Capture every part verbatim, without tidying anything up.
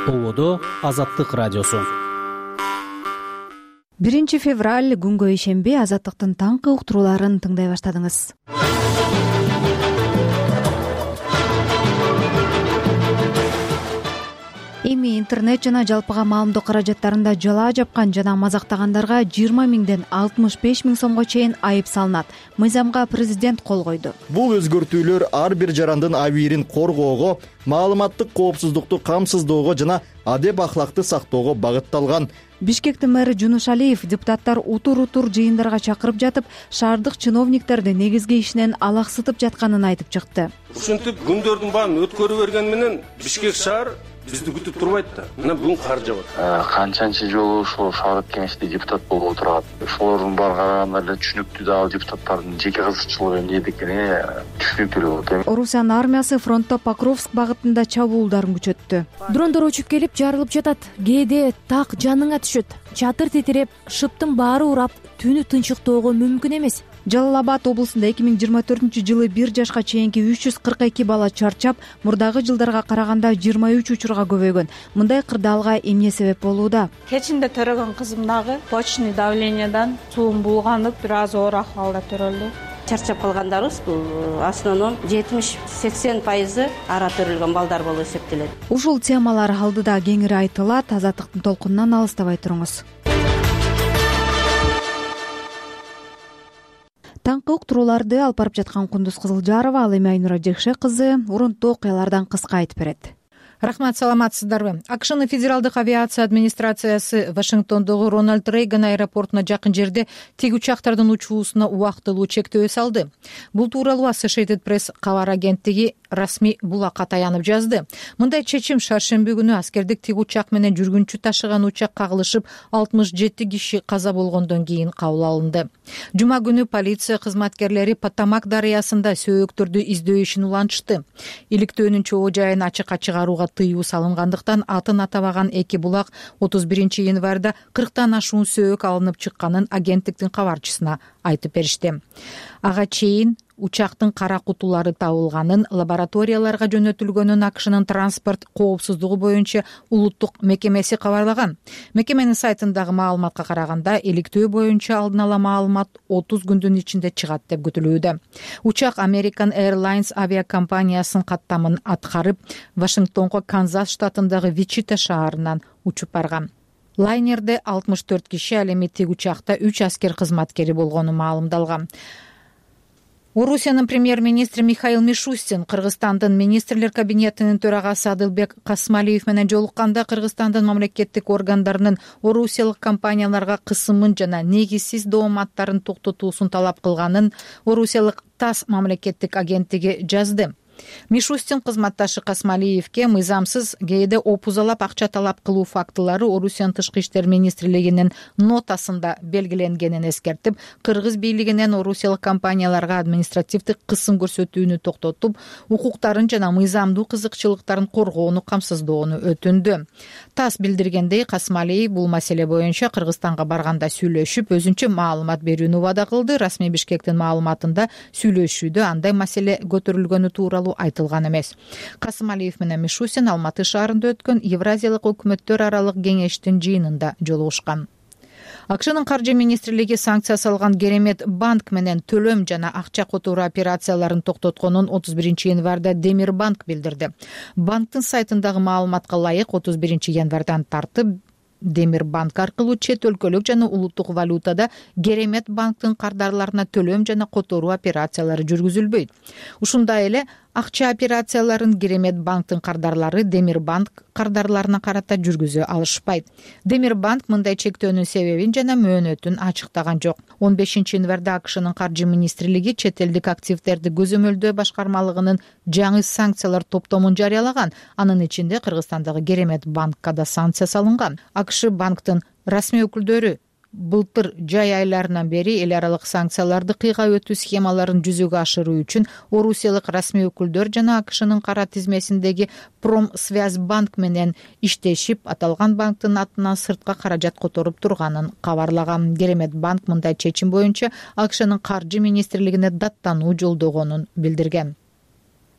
Ободо Азаттык радиосу. биринчи февраль күнгө ишенбей Азаттыктын таңкы уктурууларын тыңдай баштадыңыз. Эми интернет жана жалпыга маалымдоо каражаттарында жалаа жапкан жана мазактагандарга жыйырма миңден алтымыш беш миң сомго чейин айып салынат. Мыйзамга президент кол койду. Бул өзгөртүүлөр ар бир жарандын абийирин коргоого, маалыматтык коопсуздукту камсыздоого жана адеп ахлакты сактоого багытталган. Бишкектин мэрі Жунушалиев депутаттар утур-утур жыйындарга чакырып жатып, шаардык чиновниктерди негизги ишинен алаксытып жатканын айтып чыкты. Ушинтип күндөрдүн баарын өткөрүп берген менен Бишкек шаар бизди күтүп турбайт да. Мына бүгүн кар жаат. Канчанчы жолу ошол шаардык кеңеште депутат болуп отурат. Ошолордун баары караганда эле түшүнүктүү да, депутаттардын жеке кызыкчылыгы эмне экени түшүнүктүү болот. Орусиянын армиясы фронтто Покровск багытында чабуулдарын күчөттү. Дрондор учуп келип жарылып жатат. Кээде так жаныңа түшөт. Чатыр тетиреп, шыптын баары урап, түнү тынчыктоого мүмкүн эмес. Жалал Абад облусунда эки миң жыйырма төртүнчү жылы бир жашка чейинки үч жүз кырк эки бала чарчап, мурдагы жылдарга караганда жыйырма үч учурга көбөйгөн. Мындай кырдаалга эмне себеп болууда? Кечинде төрөгөн кызым дагы почечный давлениядан суун булганып, бир аз оор акыбалда төрөлдү. Чарчап калгандарыбыз бул основном жетимиш сексен пайызы ара төрөлгөн балдар болуп эсептелет. Ушул темалар алдыда кеңири айтылат. Азаттыктын толкунунан алыстабай туруңуз. Таңкы уктурууларды алып барып жаткан Кундуз Кызылжарова, ал эми Айнура Жекше кызы урунттуу окуялардан кыска айтып берет. Рахмат, саламатсыздарбы? АКШнын федералдык авиация администрациясы Вашингтондогу Рональд Рейган аэропортуна жакын жерде тик учактардын учуусуна убактылуу чектөө салды. Бул тууралуу Associated Press кабар агенттиги расмий булакка таянып жазды. Мындай чечим шаршемби күнү аскердик тик учак менен жүргүнчү ташыган учак кагылышып, алтымыш жети киши каза болгондон кийин кабыл алынды. Жума күнү полиция кызматкерлери Потамак дарыясында сөөктөрдү издөө ишин улантышты. Иликтөөнүн чогуу жайын ачыкка чыгарууга тыюу салынгандыктан атын атабаган эки булак отуз биринчи январда кырктан ашуун сөөк алынып чыкканын агенттиктин кабарчысына айтып беришти. Ага чейин учактын кара кутулары табылганын, лабораторияларга жөнөтүлгөнүн АКШнын транспорт коопсуздугу боюнча улуттук мекемеси кабарлаган. Мекеменин сайтындагы маалыматка караганда, иликтөө боюнча алдын ала маалымат отуз күндүн ичинде чыгат деп күтүлүүдө. Учак American Airlines авиакомпаниясынын каттамын аткарып, Вашингтонго Канзас штатындагы Вичита шаарынан учуп барган. Лайнерде алтымыш төрт киши, ал эми тик учакта үч аскер кызматкери болгону маалымдалган. Орусиянын премьер-министри Михаил Мишустин Кыргызстандын министрлер кабинетинин төрагасы Адылбек Касмалиев менен жолукканда Кыргызстандын мамлекеттик органдарынын орусиялык компанияларга кысымын жана негизсиз дооматтарын токтотуусун талап кылганын орусиялык ТАСС мамлекеттик агенттиги жазды. Мишустин кызматташы Касмалиевке мыйзамсыз кээде опузалап акча талап кылуу фактылары Орусиянын тышкы иштер министрлигинин нотасында белгиленгенин эскертип, кыргыз бийлигинен орусиялык компанияларга административдик кысым көрсөтүүнү токтотуп, укуктарын жана мыйзамдуу кызыкчылыктарын коргоону камсыздоону өтүндү. ТАСС билдиргендей, Касмалиев бул маселе боюнча Кыргызстанга барганда сүйлөшүп, өзүнчө маалымат берүүнү убада кылды. Расмий Бишкектин маалыматында сүйлөшүүдө андай маселе көтөрүлгөнү тууралуу айтылган эмес. Касымалиев менен Мишустин Алматы шаарында өткөн Евразиялык өкмөттөр аралык кеңештин жыйынында жолугушкан. АКШнын каржы министрлиги санкция салган Керемет банк менен төлөм жана акча которуу операцияларын токтотконун отуз биринчи январда Демир банк билдирди. Банктын сайтындагы маалыматка ылайык отуз биринчи январдан тартып Демир банк аркылуу чет өлкөлүк жана улуттук валютада Керемет банктын кардарларына төлөм жана которуу операциялары жүргүзүлбөйт. Ушундай эле акча операцияларын Керемет банктын кардарлары Демир банк кардарларына карата жүргүзө алышпайт. Демир банк мындай чектөөнүн себебин жана мөөнөтүн ачыктаган жок. он бешинчи январда АКШнын каржы министрлиги чет элдик активдерди көзөмөлдөө башкармалыгынын жаңы санкциялар топтомун жарыялаган. Анын ичинде Кыргызстандагы Керемет банкка да санкция салынган. АКШ банктын расмий өкүлдөрү былтыр жай айларынан бери эл аралык санкцияларды кыйга өтүү схемаларын жүзөгө ашыруу үчүн орусиялык расмий өкүлдөр жана АКШнын кара тизмесиндеги Промсвязьбанк менен иштешип, аталган банктын атынан сыртка каражат которуп турганын кабарлаган. Керемет банк мындай чечим боюнча АКШнын каржы министрлигине даттануу жолдогонун билдирген.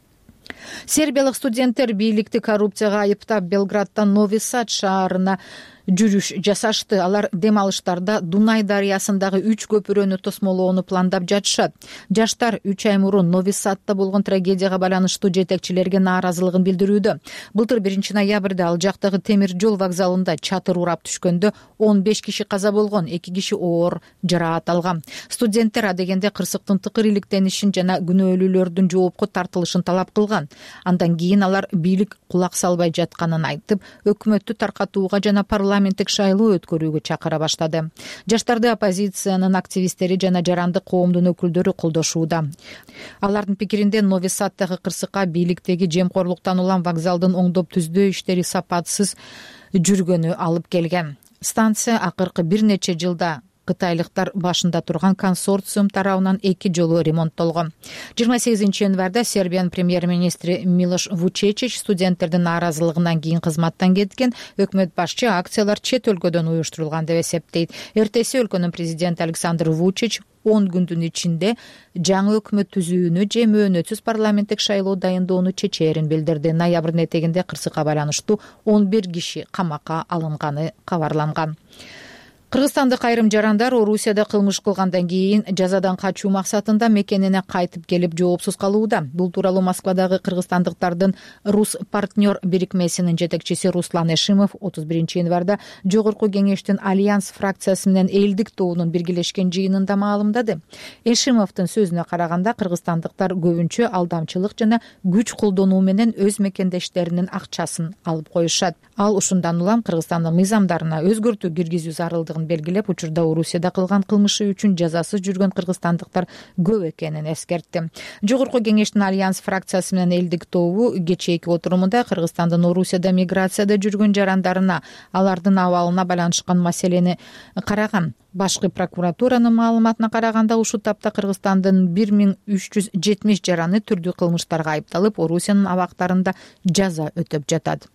Сербиялык студенттер бийликти коррупцияга айыптап Белграддан Нови Сад шаарына жүрүш жасашты. Алар дем алыштарда Дунай дарыясындагы үч көпүрөнү тосмолоону пландап жатышат. Жаштар үч ай мурун Нови Садта болгон трагедияга байланыштуу жетекчилерге нааразылыгын билдирүүдө. Былтыр биринчи ноябрда ал жактагы темир жол вокзалында чатыр урап түшкөндө он беш киши каза болгон, эки киши оор жараат алган. Студенттер адегенде кырсыктын тыкыр иликтенишин жана күнөөлүүлөрдүн жоопко тартылышын талап кылган. Андан кийин алар бийлик кулак салбай жатканын айтып, өкмөттү таркатууга жана парламенттик шайлоо өткөрүүгө чакыра баштады. Жаштарды оппозициянын активисттери жана жарандык коомдун өкүлдөрү колдошууда. Алардын пикиринде Нови Садтагы кырсыкка бийликтеги жемкорлуктан улам вокзалдын оңдоп түздөө иштери сапатсыз жүргөнү алып келген. Станция акыркы бир нече жылда кытайлыктар башында турган консорциум тарабынан эки жолу ремонттолгон. жыйырма сегизинчи январда Сербиянын премьер-министри Милош Вучечич студенттердин нааразылыгынан кийин кызматтан кеткен. Өкмөт башчы акциялар чет өлкөдөн уюштурулган деп эсептейт. Эртеси өлкөнүн президенти Александр Вучич он күндүн ичинде жаңы өкмөт түзүүнү же мөөнөтсүз парламенттик шайлоо дайындоону чечээрин билдирди. Ноябрдын этегинде кырсыкка байланыштуу он бир киши камакка алынганы кабарланган. Кыргызстандык айрым жарандар Орусияда кылмыш кылгандан кийин жазадан качуу максатында мекенине кайтып келип жоопсуз калууда. Бул тууралуу Москвадагы кыргызстандыктардын Рус партнер бирикмесинин жетекчиси Руслан Эшимов отуз биринчи январда Жогорку кеңештин Альянс фракциясы менен элдик тобунун биргелешкен жыйынында маалымдады. Эшимовдун сөзүнө караганда, кыргызстандыктар көбүнчө алдамчылык жана күч колдонуу менен өз мекендештеринин акчасын алып коюшат. Ал ушундан улам Кыргызстандын мыйзамдарына өзгөртүү киргизүү зарылдыгын белгилеп, учурда Орусияда кылган кылмышы үчүн жазасыз жүргөн кыргызстандыктар көп экенин эскертти. Жогорку кеңештин Альянс фракциясы менен элдик тобу кечээки отурумунда Кыргызстандын Орусияда миграцияда жүргөн жарандарына, алардын абалына байланышкан маселени караган. Башкы прокуратуранын маалыматына караганда, ушул тапта Кыргызстандын бир миң үч жүз жетимиш жараны түрдүү кылмыштарга айыпталып, Орусиянын абактарында жаза өтөп жатат.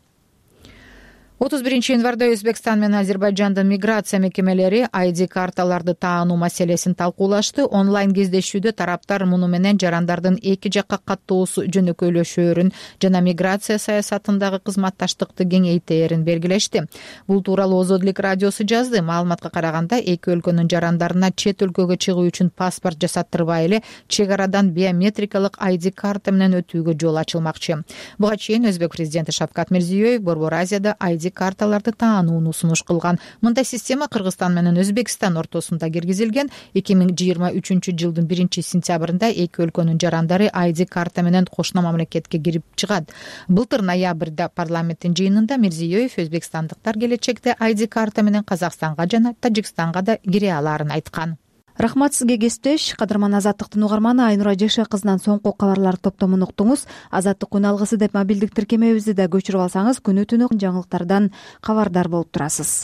отуз биринчи январда Өзбекстан менен Азербайжандын миграция мекемелери ай ди карталарды таануу маселесин талкуулашты. Онлайн кездешүүдө тараптар муну менен жарандардын эки жакка каттоосу жөнөкөйлөшөөрүн жана миграция саясатындагы кызматташтыкты кеңейтээрин белгилешти. Бул тууралуу Озодлик радиосу жазды. Маалыматка караганда, эки өлкөнүн жарандарына чет өлкөгө чыгуу үчүн паспорт жасаттырбай эле чек арадан биометрикалык ай ди карта менен өтүүгө жол ачылмакчы. Буга чейин Өзбек президенти Шавкат Мирзиёев Борбор Азияда ай ди карталарды таанууну сунуш кылган. Мындай система Кыргызстан менен Өзбекстан ортосунда киргизилген. эки миң жыйырма үчүнчү жылдын биринчи сентябрында эки өлкөнүн жарандары ай ди карта менен кошуна мамлекетке кирип чыгат. Былтыр ноябрда парламенттин жыйынында Мирзиёев өзбекстандыктар келечекте ай ди карта менен Казакстанга жана Тажикстанга да кире алаарын айткан. Рахмат сизге, кесиптеш. Кадырман Азаттыктын угарманы Айнура Жекше кызынан соңку кабарлар топтомун уктуңуз. Азаттык күн алгысы деп мобилдик тиркемебизди да көчүрүп алсаңыз, күнү түнү жаңылыктардан кабардар болуп турасыз.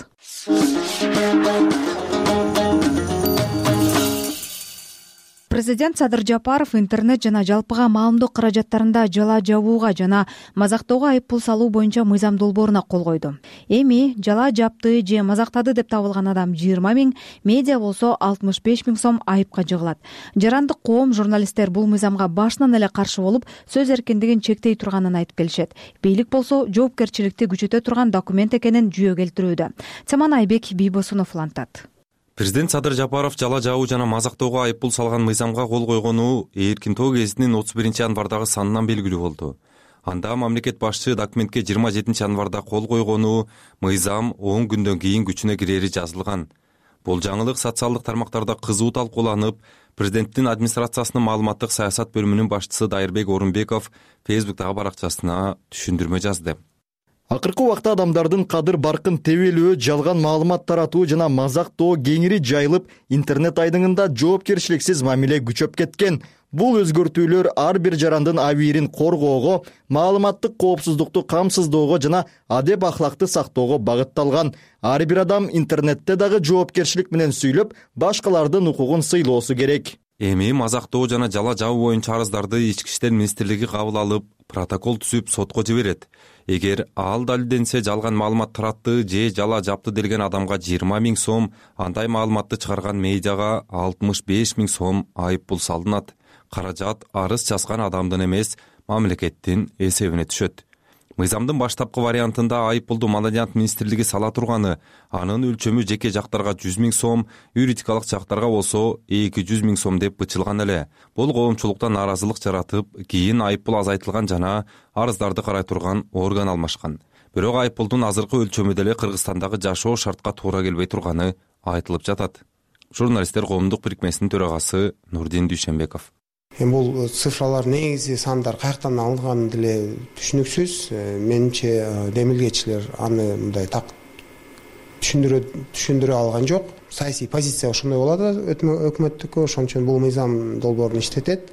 Президент Садыр Жапаров интернет жана жалпыга маалымдоо каражаттарында жала жабууга жана мазактоого айып пул салуу боюнча мыйзам долбооруна кол койду. Эми жала жапты же мазактады деп табылган адам жыйырма миң, медиа болсо алтымыш беш миң сом айыпка жыгылат. Жарандык коом, журналисттер бул мыйзамга башынан эле каршы болуп, сөз эркиндигин чектей турганын айтып келишет. Бийлик болсо жоопкерчиликти күчөтө турган документ экенин жүйө келтирүүдө. Теманы Айбек Бийбосунов улантат. Президент Садыр Жапаров жала жабуу жана мазактоого айып пул салган мыйзамга кол койгону Эркин-тоо гезитинин отуз биринчи январдагы санынан белгилүү болду. Анда мамлекет башчы документке жыйырма жетинчи январда кол койгону мыйзам он күндөн кийин күчүнө кирери жазылган. Бул жаңылык социалдык тармактарда кызуу талкууланып, президенттин администрациясынын маалыматтык саясат бөлүмүнүн башчысы Дайырбек Орунбеков Фейсбуктагы баракчасына түшүндүрмө жазды. Акыркы убакта адамдардын кадыр баркын тебелөө, жалган маалымат таратуу жана мазактоо кеңири жайылып, интернет айдыңында жоопкерчиликсиз мамиле күчөп кеткен. Бул өзгөртүүлөр ар бир жарандын абийирин коргоого, маалыматтык коопсуздукту камсыздоого жана адеп ахлакты сактоого багытталган. Ар бир адам интернетте дагы жоопкерчилик менен сүйлөп, башкалардын укугун сыйлоосу керек. Эми мазактоо жана жала жабуу боюнча арыздарды Ички иштер министрлиги кабыл алып, протокол түзүп сотко жиберет. Эгер ал далилденсе, жалган маалымат таратты же жала жапты делген адамга жыйырма миң сом, андай маалыматты чыгарган медиага алтымыш беш миң сом айып пул салынат. Каражат арыз жазган адамдын эмес, мамлекеттин эсебине түшөт. Мыйзамдын баштапкы вариантында айып пулду Маданият министрлиги сала турганы, анын өлчөмү жеке жактарга жүз миң сом, юридикалык жактарга болсо эки жүз миң сом деп бычылган эле. Бул коомчулукта нааразылык жаратып, кийин айып пул азайтылган жана арыздарды карай турган орган алмашкан. Бирок айып пулдун азыркы өлчөмү деле Кыргызстандагы жашоо шартка туура келбей турганы айтылып жатат. Журналисттер коомдук бирикмесинин төрагасы Нурдин Дүйшөнбеков: Эми бул цифралар, негизи сандар каяктан алынганы деле түшүнүксүз. Менимче демилгечилер аны мындай так түшүндүрө түшүндүрө алган жок. Саясий позиция ошондой болот өкмөттүккө, ошон үчүн бул мыйзам долбоорун иштетет.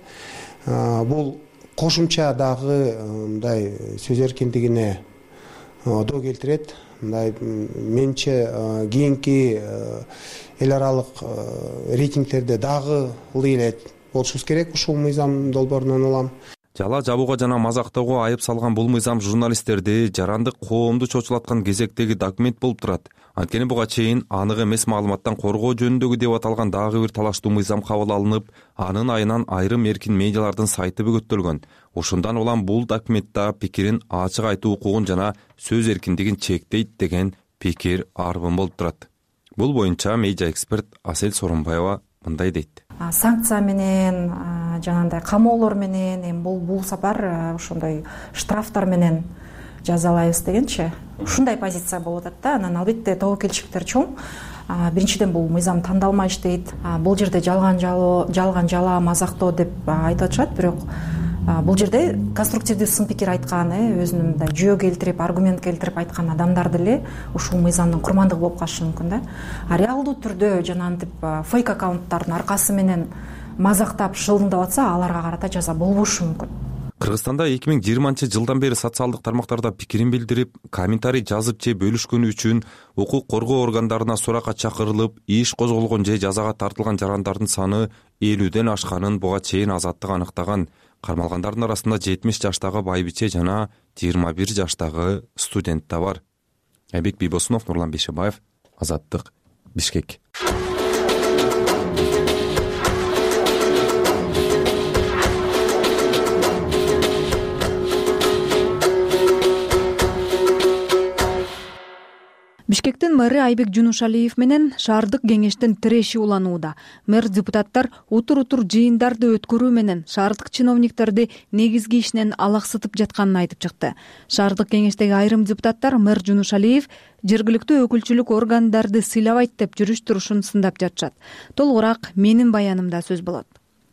Бул кошумча дагы мындай сөз эркиндигине доо келтирет. Мындай менимче кийинки эл аралык рейтингтерде дагы ылдый эле болушубуз керек ушул мыйзам долбоорунан улам. Жала жабууга жана мазактоого айып салган бул мыйзам журналисттерди, жарандык коомду чочулаткан кезектеги документ болуп турат. Анткени буга чейин анык эмес маалыматтан коргоо жөнүндөгү деп аталган дагы бир талаштуу мыйзам кабыл алынып, анын айынан айрым эркин медиалардын сайты бөгөттөлгөн. Ушундан улам бул документта пикирин ачык айтуу укугун жана сөз эркиндигин чектейт деген пикир арбын болуп турат. Бул боюнча медиа эксперт Асель Сооронбаева мындай дейт: санкция менен, жанагындай камоолор менен, эми бул бул сапар ошондой штрафтар менен жазалайбыз дегенчи, ушундай позиция болуп атат да. Анан албетте тобокелчиликтер чоң. Биринчиден бул мыйзам тандалмай иштейт. Бул жерде жалган жалоо, жалган жала, мазактоо деп айтып атышат, бирок бул жерде конструктивдүү сын пикир айткан, өзүнүн мындай жөө келтирип, аргумент келтирип айткан адамдар деле ушул мыйзамдын курмандыгы болуп калышы мүмкүн да. А реалдуу түрдө жанагынтип фейк аккаунттардын аркасы менен мазактап, шылдыңдап атса, аларга карата жаза болбошу мүмкүн. Кыргызстанда эки миң жыйырманчы жылдан бери социалдык тармактарда пикирин билдирип, комментарий жазып же бөлүшкөнү үчүн укук коргоо органдарына суракка чакырылып, иш козголгон же жазага тартылган жарандардын саны элүүдөн ашканын буга чейин Азаттык аныктаган. Кармалгандардын арасында жетимиш жаштагы байбиче жана жыйырма бир жаштагы студент да бар. Айбек Бийбосунов, Нурлан Бейшебаев, Азаттык, Бишкек. Бишкектин мэри Айбек Жунушалиев менен шаардык кеңештин тиреши уланууда. Мэр депутаттар утур-утур жыйындарды өткөрүү менен шаардык чиновниктерди негизги ишинен алаксытып жатканын айтып чыкты. Шаардык кеңештеги айрым депутаттар мэр Жунушалиев жергиликтүү өкүлчүлүк органдарды сыйлабайт деп жүрүш-турушун сындап жатышат. Толугураак менин баянымда сөз болот.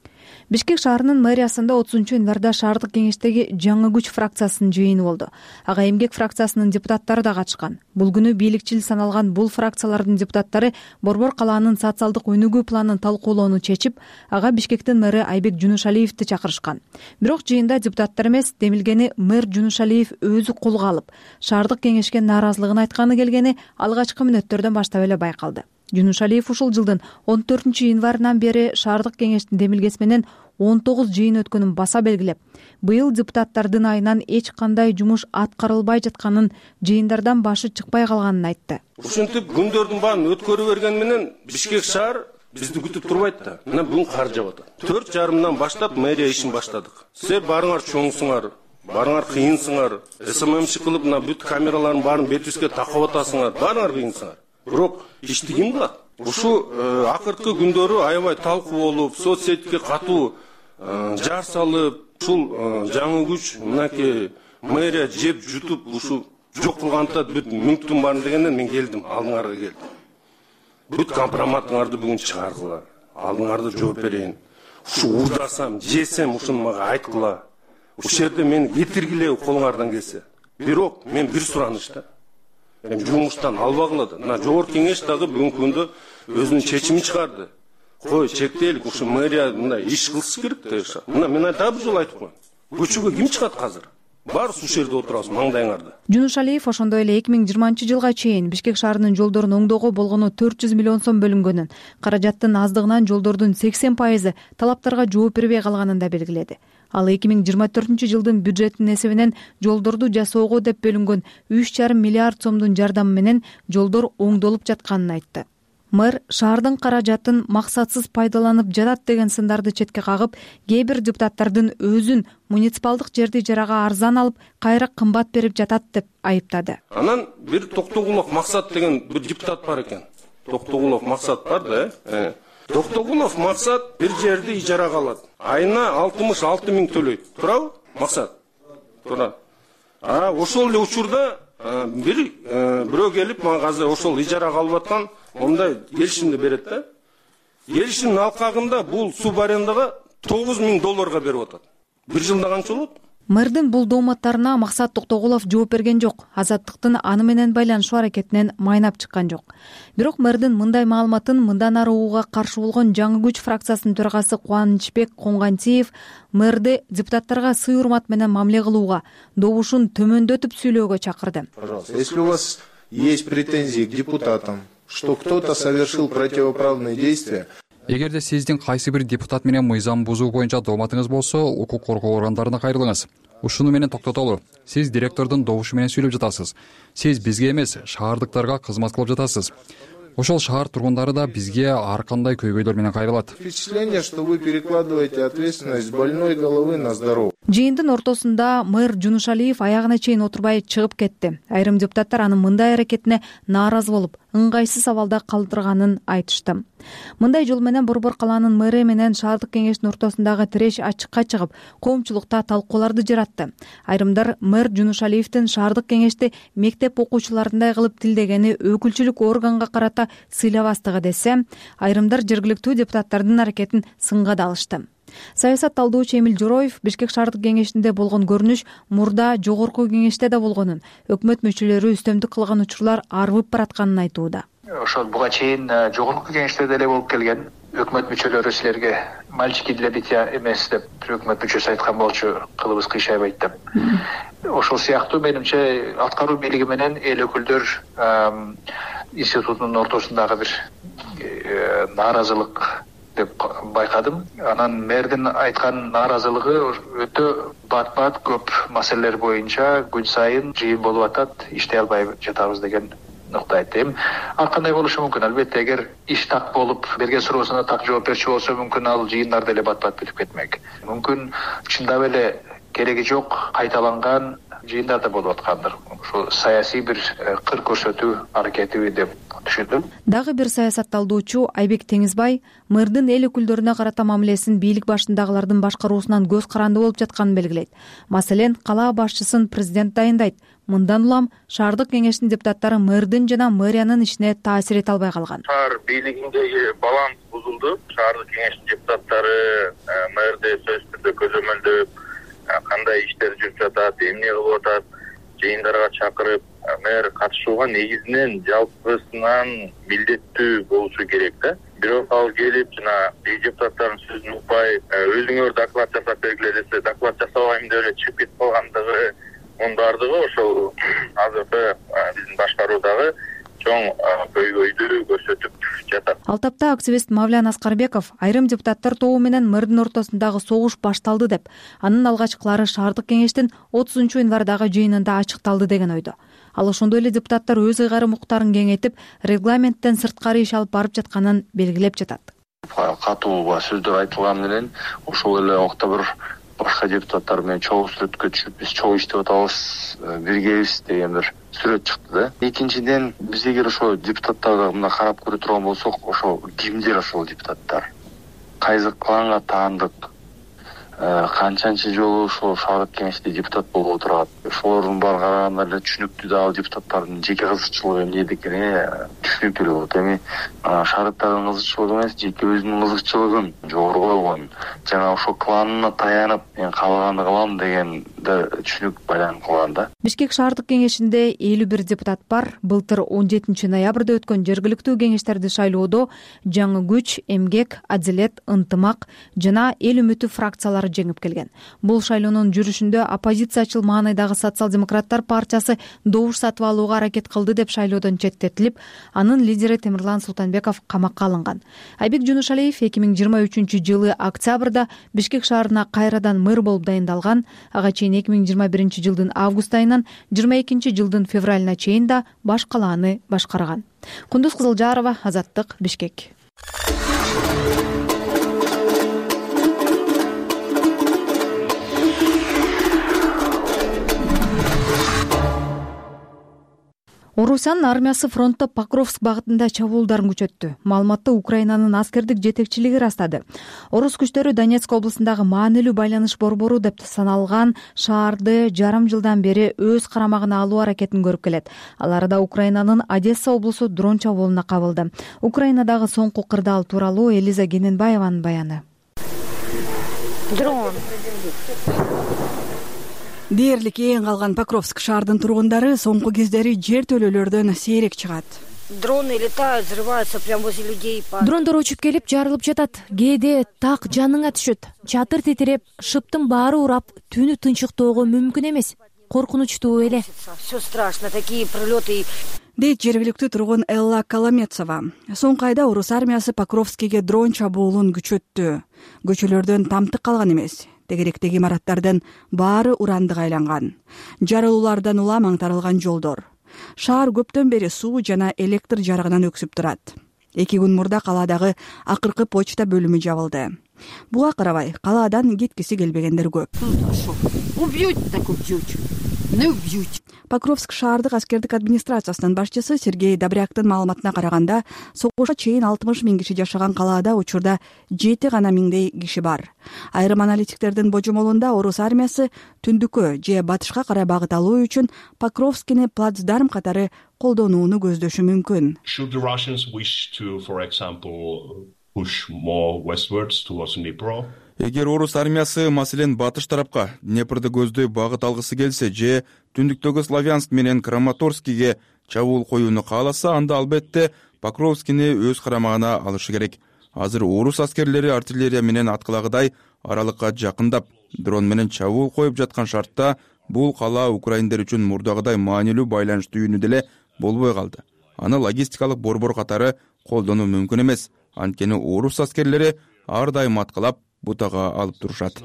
Бишкек шаарынын мэриясында отузунчу январда шаардык кеңештеги жаңы күч фракциясынын жыйыны болду. Ага эмгек фракциясынын депутаттары да катышкан. Бул күнү бийликчил саналган бул фракциялардын депутаттары Борбор калаанын социалдык өнүгүү планын талкуулоону чечип, ага Бишкектин мэри Айбек Жунушалиевди чакырышкан. Бирок жыйында депутаттар эмес, демилгени мэр Жунушалиев өзү колго алып, шаардык кеңешке нааразылыгын айтканы келгени алгачкы мүнөттөрдөн баштап эле байкалды. Жунушалиев ушул жылдын он төртүнчү январынан бери шаардык кеңештин демилгеси менен он тогуз жыйын өткөнүн баса белгилеп, быйыл депутаттардын айынан эч кандай жумуш аткарылбай жатканын, жыйындардан башы чыкпай калганын айтты. Ушинтип күндөрдүн баарын өткөрүп берген менен Бишкек шаар бизди күтүп турбайт да. Мына бүгүн кар жаап атат. төрт жарымдан баштап мэрия ишин баштадык. Силер барыңар чоңсуңар, барыңар кыйынсыңар, СММчи кылып мына бүт камералардын баарын бетибизге такап атасыңар, барыңар кыйынсыңар. Бирок ишти ким кылат? Ушу акыркы күндөрү аябай талкуу болуп, соц сетке катуу жар салып, ушул жаңы күч мынакей мэрия жеп жутуп ушу жок кылганда бүт мүнктүн баарын дегенден мен келдим, алдыңарга келдим. Бүт компроматыңарды бүгүн чыгаргыла, алдыңарды жооп берейин. Ушу уурдасам, жесем, ушуну мага айткыла. Ушул жерде мени кетиргиле колуңардан келсе. Бирок мен бир суранычта. Эми жумуштан албагыла да. Мына жогорку кеңеш дагы бүгүнкү күндө өзүнүн чечимин чыгарды. Кой, чектелик, ушу мэрия мындай иш кылышы керек деп. Мына мен дагы бир жолу айтып коеюн. Көчөгө ким чыгат азыр? Баары ушул жерде отурабыз, маңдайыңарда. Жунушалиев ошондой эле эки миң жыйырманчы жылга чейин Бишкек шаарынын жолдорун оңдоого болгону төрт жүз миллион сом бөлүнгөнүн, каражаттын аздыгынан жолдордун сексен пайызы талаптарга жооп бербей калганын да белгиледи. Ал эки миң жыйырма төртүнчү жылдын бюджетинин эсебинен жолдорду жасоого деп бөлүнгөн үч жарым миллиард сомдун жардамы менен жолдор оңдолуп жатканын айтты. мэр шаардын каражатын максатсыз пайдаланып жатат деген сындарды четке кагып, кээ бир депутаттардын өзүн муниципалдык жерди ижарага арзан алып, кайра кымбат берип жатат деп айыптады. Анан бир Токтогулов Максат деген бир депутат бар экен. Токтогулов Максат бар да. Э. Токтогулов Максат бир жерди ижарага алат. Айына алтымыш алты миң төлөйт. Туурабы? Максат. Туура. А ошол эле учурда бир бирөө келип, мага азыр ошол ижарага алып аткан ондай келишимди берет да. Келишимдин алкагында бул суб арендага тогуз миң долларга берип атат. Бир жылда канча болот? Мэрдин бул дооматтарына Максат Токтогулов жооп берген жок. Азаттыктын аны менен байланышуу аракетинен майнап чыккан жок. Бирок мэрдин мындай маалыматын мындан ары угууга каршы болгон Жаңы күч фракциясынын төрагасы Кубанычбек Коңгантиев мэрди депутаттарга сый урмат менен мамиле кылууга, добушун төмөндөтүп сүйлөөгө чакырды. Пожалуйста, если у вас есть претензии к депутатам, что кто-то совершил противоправные действия, эгерде сиздин кайсы бир депутат менен мыйзам бузуу боюнча дооматыңыз болсо, укук коргоо органдарына кайрылыңыз. Ушуну менен токтотолу. Сиз директордун добушу менен сүйлөп жатасыз. Сиз бизге эмес, шаардыктарга кызмат кылып жатасыз. Ошол шаар тургундары да бизге ар кандай көйгөйлөр менен кайрылат. Впечатление, что вы перекладываете ответственность с больной головы на здоровую. Жыйындын ортосунда мэр Жунушалиев аягына чейин отурбай чыгып кетти. Айрым депутаттар анын мындай аракетине нааразы болуп, ыңгайсыз абалда калтырганын айтышты. Мындай жол менен Борбор калаанын мэри менен шаардык кеңештин ортосундагы тиреш ачыкка чыгып, коомчулукта талкууларды жаратты. Айрымдар мэр Жунушалиевдин шаардык кеңешти мектеп окуучуларындай кылып тилдегени өкүлчүлүк органга карата сыйлабастыгы десе, айрымдар жергиликтүү депутаттардын аракетин сынга да алышты. Саясат талдоочу Эмил Жороев Бишкек шаардык кеңешинде болгон көрүнүш мурда жогорку кеңеште да болгонун, өкмөт мүчөлөрү үстөмдүк кылган учурлар арбып баратканын айтууда. Ошол буга чейин жогорку кеңеште деле болуп келген. Өкмөт мүчөлөрү силерге мальчики для битья эмес деп бир өкмөт мүчөсү айткан болчу, кылыбыз кыйшайбайт деп. Ошол сыяктуу менимче аткаруу бийлиги менен эл өкүлдөр институтунун ортосундагы бир нааразылык деп байкадым. Анан мэрдин айткан нааразылыгы өтө бат-бат көп маселелер боюнча күн сайын жыйын болуп атат, иштей албай жатабыз деген нукта айтты. Ар кандай болушу мүмкүн. Албетте, эгер иш так болуп, берген суроосуна так жооп берчү болсо, мүмкүн ал жыйындар деле бат-бат бүтүп кетмек. Мүмкүн чындап эле кереги жок кайталанган жыйындар да болуп аткандыр. Ошо саясий бир кыр көрсөтүү аракети деп түшүндүм. Дагы бир саясат талдоочу Айбек Теңизбай мэрдин эл өкүлдөрүнө карата мамилесин бийлик башындагылардын башкаруусунан көз каранды болуп жатканын белгилейт. Маселен, калаа башчысын президент дайындайт. Мындан улам шаардык кеңештин депутаттары мэрдин жана мэриянын ишине таасир эте албай калган. Шаар бийлигиндеги баланс бузулду. Шаардык кеңештин депутаттары мэрди сөзсүз түрдө көзөмөлдөп, кандай иштер жүрүп жатат, эмне кылып атат, жыйындарга чакырып, мэр катышууга негизинен жалпысынан милдеттүү болушу керек да. Бирок ал келип жана депутаттардын сөзүн укпай, өзүңөр доклад жасап бергиле десе, доклад жасабайм деп эле чыгып кетип калгандыгы, мунун баардыгы ошол азыркы биздин башкаруудагы чоң көйгөйдү көрсөтүп жатат. Ал тапта активист Мавлян Аскарбеков айрым депутаттар тобу менен мэрдин ортосундагы согуш башталды деп, анын алгачкылары шаардык кеңештин отузунчу январдагы жыйынында ачыкталды деген ойдо. Ал ошондой эле депутаттар өз ыйгарым укуктарын кеңейтип, регламенттен сырткары иш алып барып жатканын белгилеп жатат. Катуу сөздөр айтылган менен ошол эле убакта бир башка депутаттар менен чогуу сүрөткө түшүп, биз чогуу иштеп атабыз, биргебиз деген бир сүрөт чыкты да. Экинчиден, биз эгер ошо депутаттарга мына карап көрө турган болсок, ошо кимдир ошол депутаттар? Кайсы кланга таандык? Канчанчы жолу ошол шаардык кеңеште депутат болуп отурат? Ошолордун баары караганда эле түшүнүктүү да, ал депутаттардын жеке кызыкчылыгы эмнеде экени түшүнүктүү эле болот. Эми шаардыктардын кызыкчылыгы эмес, жеке өзүнүн кызыкчылыгын жогору койгон, жана ошол кланына таянып, мен каалаганды кылам дегенде түшүнүк байланып калган да. Бишкек шаардык кеңешинде элүү бир депутат бар. Былтыр он жетинчи ноябрда өткөн жергиликтүү кеңештерди шайлоодо Жаңы күч, Эмгек, Адилет, Ынтымак жана Эл үмүтү фракциялары жеңип келген. Бул шайлоонун жүрүшүндө оппозициячыл маанайдагы социал-демократтар партиясы добуш сатып алууга аракет кылды деп шайлоодон четтетилип, анын лидери Темирлан Султанбеков камакка алынган. Айбек Жунушалиев эки миң жыйырма үчүнчү жылы октябрда Бишкек шаарына кайрадан мэр болуп дайындалган. Ага чейин чейин эки миң жыйырма биринчи жылдын август айынан жыйырма экинчи жылдын февралына чейин да баш калааны башкарган. Кундуз Кызылжарова, Азаттык, Бишкек. Орусиянын армиясы фронтто Покровск багытында чабуулдарын күчөттү. Маалыматты Украинанын аскердик жетекчилиги ырастады. Орус күчтөрү Донецк облусундагы маанилүү байланыш борбору деп саналган шаарды жарым жылдан бери өз карамагына алуу аракетин көрүп келет. Ал арада Украинанын Одесса облусу дрон чабуулуна кабылды. Украинадагы соңку кырдаал тууралуу Элиза Гененбаеванын баяны. Дрон. Дээрлик эң калган Покровск шаардын тургундары соңку кездери жер төлөөлөрдөн сейрек чыгат. Дроны летают, взрываются прямо возле людей. Дрондор учуп келип жарылып жатат. Кээде так жаныңа түшөт. Чатыр тетиреп, шыптын баары урап, түнү тынчыктоого мүмкүн эмес. Коркунучтуу эле. Все страшно, такие прилеты. Дейт жергиликтүү тургун Элла Коломецова. Соңку айда орус армиясы Покровскиге дрон чабуулун күчөттү. Көчөлөрдөн тамтык калган эмес. Тегеректеги имараттардын баары урандыга айланган. Жарылуулардан улам аңтарылган жолдор. Шаар көптөн бери суу жана электр жарыгынан өксүп турат. Эки күн мурда калаадагы акыркы почта бөлүмү жабылды. Буга карабай, калаадан кеткиси келбегендер көп. Убьют, так убьют. Не убьют. Покровск шаардык аскердик администрациясынын башчысы Сергей Добряктын маалыматына караганда, согушка чейин алтымыш миң киши жашаган калаада учурда жети гана миңдей киши бар. Айрым аналитиктердин божомолунда орус армиясы түндүккө же батышка карай багыт алуу үчүн Покровскини плацдарм катары колдонууну көздөшү мүмкүн. Should the Russians wish to, for example, push more westwards towards Dnipro? Эгер орус армиясы маселен батыш тарапка Днепрди көздөй багыт алгысы келсе же түндүктөгү Славянск менен Краматорскиге чабуул коюуну кааласа, анда албетте Покровскини өз карамагына алышы керек. Азыр орус аскерлери артиллерия менен аткылагыдай аралыкка жакындап, дрон менен чабуул коюп жаткан шартта бул кала украиндер үчүн мурдагыдай маанилүү байланыш түйүнү деле болбой калды. Аны логистикалык борбор катары колдонуу мүмкүн эмес. Анткени орус аскерлери ар дайым аткылап бутага алып турушат.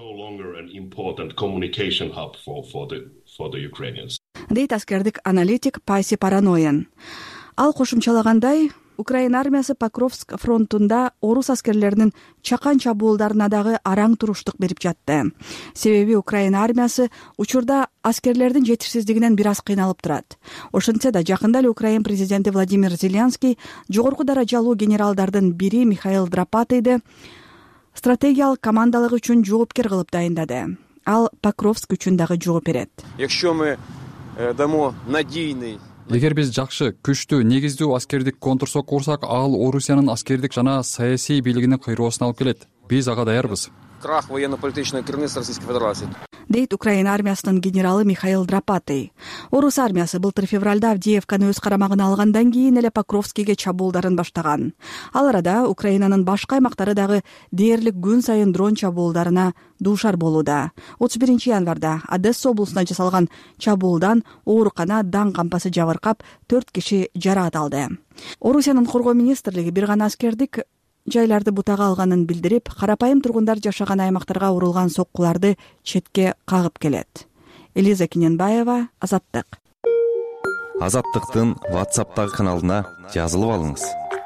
Дейт аскердик аналитик Пайси Параноян. Ал кошумчалагандай, Украина армиясы Покровск фронтунда орус аскерлеринин чакан чабуулдарына дагы араң туруштук берип жатты. Себеби Украина армиясы учурда аскерлердин жетишсиздигинен бир аз кыйналып турат. Ошентсе да жакында эле Украин президенти Владимир Зеленский жогорку даражалуу генералдардын бири Михаил Драпатыйды стратегиялык командалык үчүн жоопкер кылып дайындады. Ал Покровск үчүн дагы жооп берет. Якщо мы дамо надийный Эгер биз жакшы, күчтүү, негиздүү аскердик контрсок курсак, ал Орусиянын аскердик жана саясий бийлигинин кыйроосуна алып келет. Биз ага даярбыз. Крах военно-политического керівництва Российской Федерации. Дейт Украина армиясынын генералы Михаил Драпатый. Орус армиясы былтыр февралда Авдеевканы өз карамагына алгандан кийин эле Покровскиге чабуулдарын баштаган. Ал арада Украинанын башка аймактары дагы дээрлик күн сайын дрон чабуулдарына дуушар болууда. отуз биринчи январда Одесса облусуна жасалган чабуулдан оорукана дан кампасы жабыркап, төрт киши жараат алды. Орусиянын коргоо министрлиги бир гана аскердик жайларды бутага алганын билдирип, карапайым тургундар жашаган аймактарга урулган соккуларды четке кагып келет. Элиза Гененбаева, Азаттык. Азаттыктын WhatsApp'тагы каналына жазылып алыңыз.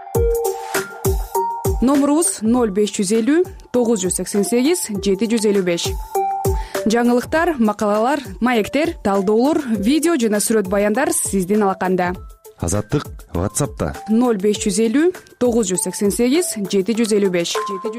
Номерубуз ноль беш жүз элүү тогуз жүз сексен сегиз жети жүз элүү беш. Жаңылыктар, макалалар, маектер, талдоолор, видео жана сүрөт баяндар сиздин алаканда. Азаттык WhatsApp'та ноль беш жүз элүү тогуз жүз сексен сегиз жети жүз элүү беш.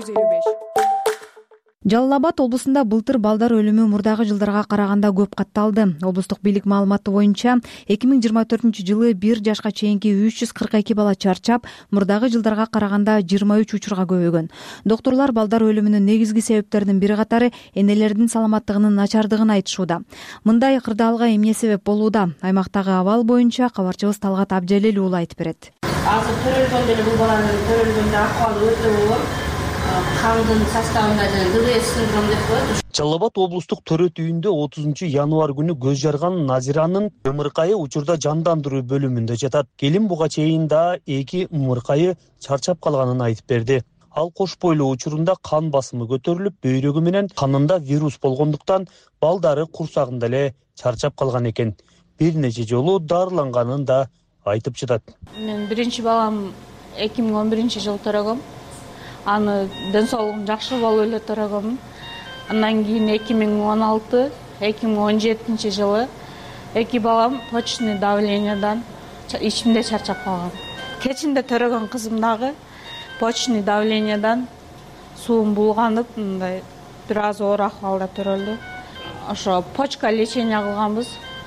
Жалал Абад облусунда былтыр балдар өлүмү мурдагы жылдарга караганда көп катталды. Облустук бийлик маалыматы боюнча эки миң жыйырма төртүнчү жылы бир жашка чейинки үч жүз кырк эки бала чарчап, мурдагы жылдарга караганда жыйырма үч учурга көбөйгөн. Доктурлар балдар өлүмүнүн негизги себептеринин бири катары энелердин саламаттыгынын начардыгын айтышууда. Мындай кырдаалга эмне себеп болууда? Аймактагы абал боюнча кабарчыбыз Талгат Абжалел уулу айтып берет. Азыр төрөлгөндө эле бул баланын төрөлгөндө акыбалы өтө оор. Кандын составында ДВС синдром деп коет. Жалал Абад облустук төрөт үйүндө отузунчу январь күнү көз жарган Назиранын ымыркайы учурда жандандыруу бөлүмүндө жатат. Келин буга чейин да эки ымыркайы чарчап калганын айтып берди. Ал кош бойлуу учурунда кан басымы көтөрүлүп, бөйрөгү менен канында вирус болгондуктан балдары курсагында эле чарчап калган экен. Бир нече жолу дарыланганын да айтып жатат. Мен биринчи балам эки миң он биринчи жылы төрөгөм. Аны ден соолугум жакшы болуп эле төрөгөм. Андан кийин эки миң он алты эки миң он жетинчи жылы эки балам почечный давлениядан ичимде чарчап калган. Кечинде төрөгөн кызым дагы почечный давлениядан суум булганып, мындай бир аз оор акыбалда төрөлдү. Ошо почка лечение кылганбыз.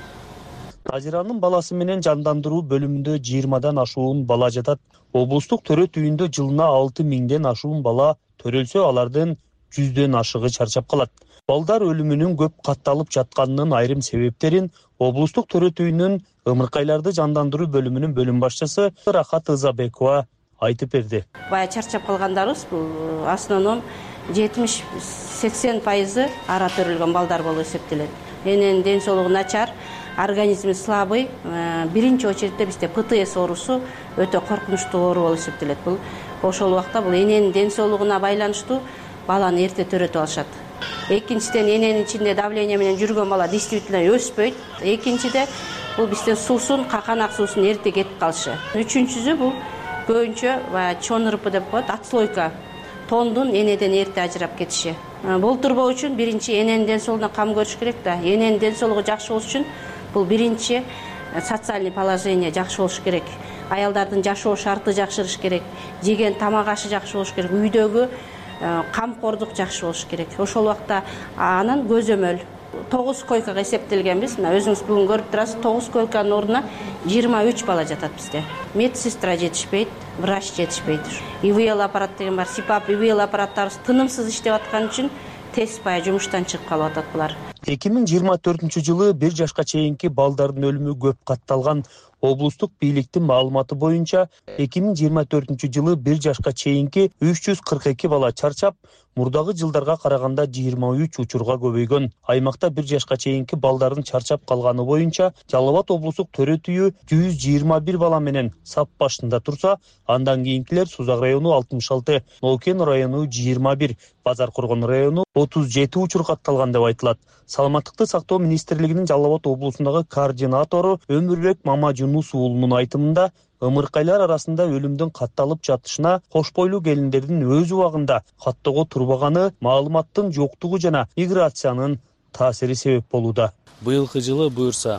Назиранын баласы менен жандандыруу бөлүмүндө жыйырмадан ашуун бала жатат. Облустук төрөт үйүндө жылына алты миңден ашуун бала төрөлсө, алардын жүздөн ашыгы чарчап калат. Балдар өлүмүнүн көп катталып жатканынын айрым себептерин облустук төрөт үйүнүн ымыркайларды жандандыруу бөлүмүнүн бөлүм башчысы Рахат Ызабекова айтып берди. Бая чарчап калгандарыбыз бул основном жетимиш сексен пайызы ара төрөлгөн балдар болуп эсептелет. Эненин ден соолугу начар, организми слабый. Биринчи очередте бизде П Т С оорусу өтө коркунучтуу оору болуп эсептелет. Бул ошол убакта бул эненин ден соолугуна байланыштуу баланы эрте төрөтүп алышат. Экинчиден, эненин ичинде давление менен жүргөн бала действительно өспөйт. Экинчиде бул бизден суусун, каканак суусун эрте кетип калышы. Үчүнчүсү бул көбүнчө баягы чонырпы деп коет, отслойка. Тондун энеден эрте ажырап кетиши. Бул турбоо үчүн биринчи эненин ден соолугуна кам көрүш керек да. Эненин ден соолугу жакшы болуш үчүн бул биринчи социальный положение жакшы болуш керек. Аялдардын жашоо шарты жакшырыш керек. Жеген тамак ашы жакшы болуш керек. Үйдөгү камкордук жакшы болуш керек. Ошол убакта анын көзөмөл тогуз койкага эсептелгенбиз. Мына өзүңүз бүгүн көрүп турасыз, тогуз койканын ордуна жыйырма үч бала жатат бизде. Медсестра жетишпейт, врач жетишпейт. И В Л аппарат деген бар. СИПАП И В Л аппараттарыбыз тынымсыз иштеп аткан үчүн тез бая жумуштан чыгып калып атат булар. эки миң жыйырма төртүнчү жылы бир жашка чейинки балдардын өлүмү көп катталган. Облустук бийликтин маалыматы боюнча эки миң жыйырма төртүнчү жылы бир жашка чейинки үч жүз кырк эки бала чарчап, мурдагы жылдарга караганда жыйырма үч учурга көбөйгөн. Аймакта бир жашка чейинки балдардын чарчап калганы боюнча Жалал Абад облустук төрөт үйү жүз жыйырма бир бала менен сап башында турса, андан кийинкилер Сузак району алтымыш алты, Нокен району жыйырма бир, Базар Коргон району отуз жети учур катталган деп айтылат. Саламаттыкты сактоо министрлигинин Жалал Абад облусундагы координатору Өмүрбек Мамажунус уулунун айтымында, ымыркайлар арасында өлүмдүн катталып жатышына кош бойлуу келиндердин өз убагында каттоого турбаганы, маалыматтын жоктугу жана миграциянын таасири себеп болууда. Быйылкы жылы буюрса,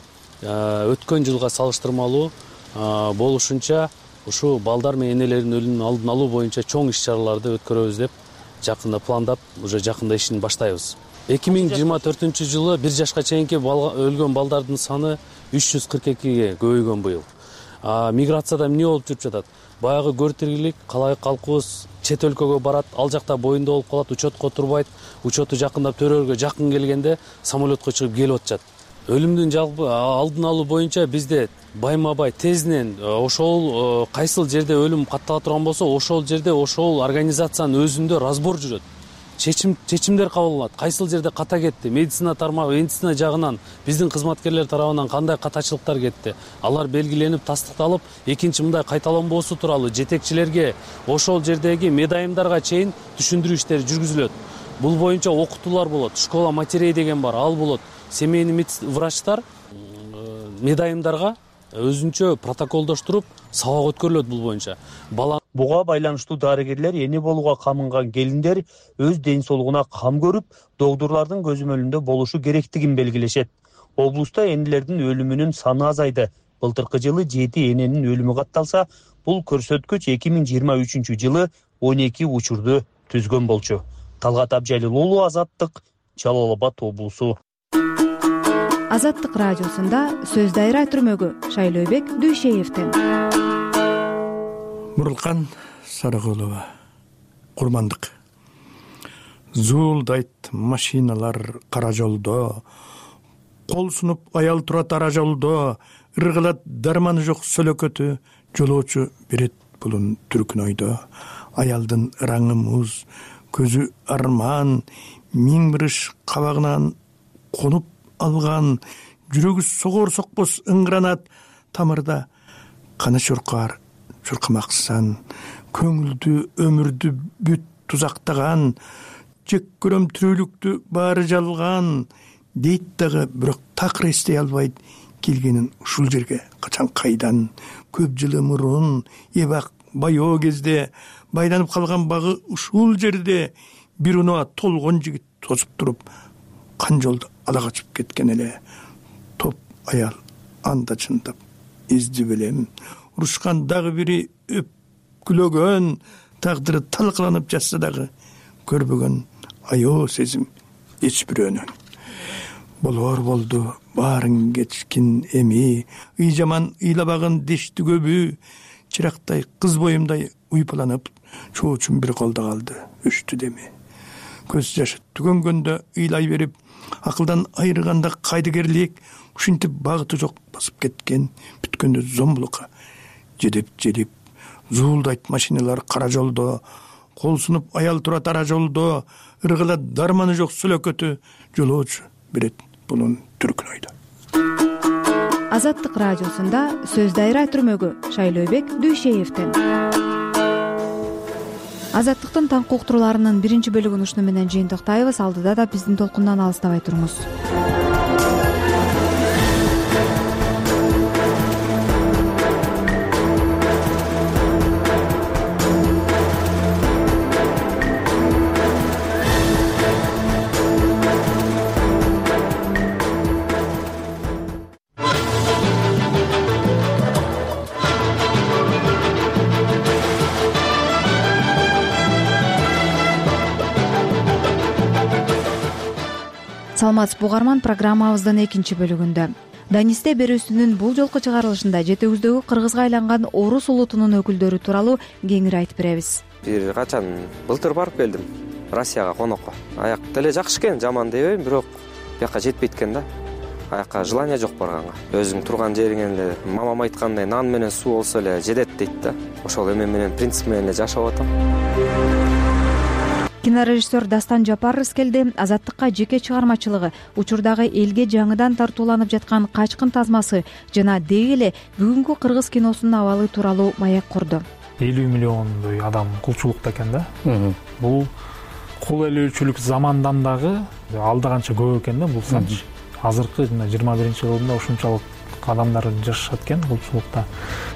өткөн жылга салыштырмалуу болушунча ушул балдар менен энелердин өлүмүнүн алдын алуу боюнча чоң иш-чараларды өткөрөбүз деп жакында пландап, уже жакында ишин баштайбыз. эки миң жыйырма төртүнчү жылы бир жашка чейинки өлгөн балдардын саны үч жүз кырк экиге көбөйгөн быйыл. Миграцияда эмне болуп жүрүп жатат? Баягы көртирлик калай калкыбыз чет өлкөгө барат, ал жакта боюнда болуп калат, учетко турбайт, учету жакындап төрөлгө жакын келгенде самолетко чыгып келип атышат. Өлүмдүн жалпы алдын алуу боюнча бизде байма-бай тезден ошол кайсыл жерде өлүм каттала турган болсо, ошол жерде ошол организациянын өзүндө разбор жүрөт. Чечим чечимдер кабыл алынат. Кайсыл жерде ката кетти, медицина тармагы, медицина жагынан биздин кызматкерлер тарабынан кандай катачылыктар кетти, алар белгиленип, тастыкталып, экинчи мындай кайталанбоосу тууралуу жетекчилерге, ошол жердеги медайымдарга чейин түшүндүрүү иштери жүргүзүлөт. Бул боюнча окутуулар болот, школа матерей деген бар, ал болот. Семейный врачтар медайымдарга өзүнчө протоколдоштуруп сабак өткөрүлөт бул боюнча. Бала Буга байланыштуу дарыгерлер эне болууга камынган келиндер өз ден соолугуна кам көрүп, докторлордун көзөмөлүндө болушу керектигин белгилешет. Облуста энелердин өлүмүнүн саны азайды. Былтыркы жылы жети эненин өлүмү катталса, бул көрсөткүч эки миң жыйырма үчүнчү жылы он эки учурду түзгөн болчу. Талгат Абжалил уулу, Азаттык, Жалал Абад облусу. Азаттык радиосунда сөз дайра түрмөгү Шайлообек Дүйшеевден. Мурулкан Сарыгулова, курмандык. Зуулдайт машиналар кара жолдо, кол сунуп аял турат ара жолдо, ыргылат дарманы жок сөлөкөтү, жолоочу берет булун түркүн ойдо. Аялдын ыраңы муз, көзү арман, миң бириш кабагынан конуп алган, жүрөгү согор сокпос ыңгранат, тамырда каны чуркар чуркамаксан, көңүлдү өмүрдү бүт тузактаган, жек көрөм тирүүлүктү баары жалган дейт дагы, бирок такыр эстей албайт келгенин ушул жерге качан кайдан. Көп жылы мурун эбак баяоо кезде байланып калган багы ушул жерде бир унаа толгон жигит тосуп туруп, кан жолду ала качып кеткен эле. Топ аял анда чындап изди белем. Урушкан дагы бири өпкүлөгөн, тагдыры талкаланып жатса дагы көрбөгөн аяоо сезим эч бирөөнөн. Болор болду баарын кечкин эми, ый жаман ыйлабагын дешти көбү, чырактай кыз боюмдай уйпаланып, чоочун бир колдо калды, өчтү деми. Көз жашы түгөнгөндө ыйлай берип, акылдан айрыганда кайдыгерлик, ушинтип багыты жок басып кеткен, бүткөндө зомбулукка жедеп желип, зуулдайт машиналар кара жолдо, кол сунуп аял турат ара жолдо, ыргыла дарманы жок сүлөкөтү, жолоочу берет бунун түркүн ойдо. Азаттык радиосунда сөз дайра түрмөгү Шайлообек Дүйшеевден. Азаттыктын таңкы уктурууларынын биринчи бөлүгүн ушуну менен жыйынтыктайбыз. Алдыда да биздин толкундан алыстабай туруңуз. Саламатсызбы угарман, программабыздын экинчи бөлүгүндө Данисте берүүсүнүн бул жолку чыгарылышында жетегибиздеги кыргызга айланган орус улутунун өкүлдөрү тууралуу кеңири айтып беребиз. Бир качан былтыр барып келдим Россияга конокко. Аяк деле жакшы экен, жаман дебейм, бирок бияка жетпейт экен да. Аякка желание жок барганга. Өзүң турган жериңен эле мамам айткандай нан менен суу болсо эле жетет дейт да. Ошол эме менен принцип менен эле жашап атам. Кинорежиссер Дастан Жапаров келди. Азаттыкка жеке чыгармачылыгы, учурдагы элге жаңыдан тартууланып жаткан Качкын тазмасы жана деги эле бүгүнкү кыргыз киносунун абалы тууралуу маек курду. элүү миллиондой адам кулчулукта экен да. Бул кул ээлөөчүлүк замандан дагы алда канча көп экен да бул санчы. Азыркы жана жыйырма биринчи кылымда ушунчалык адамдар жашашат экен кулчулукта.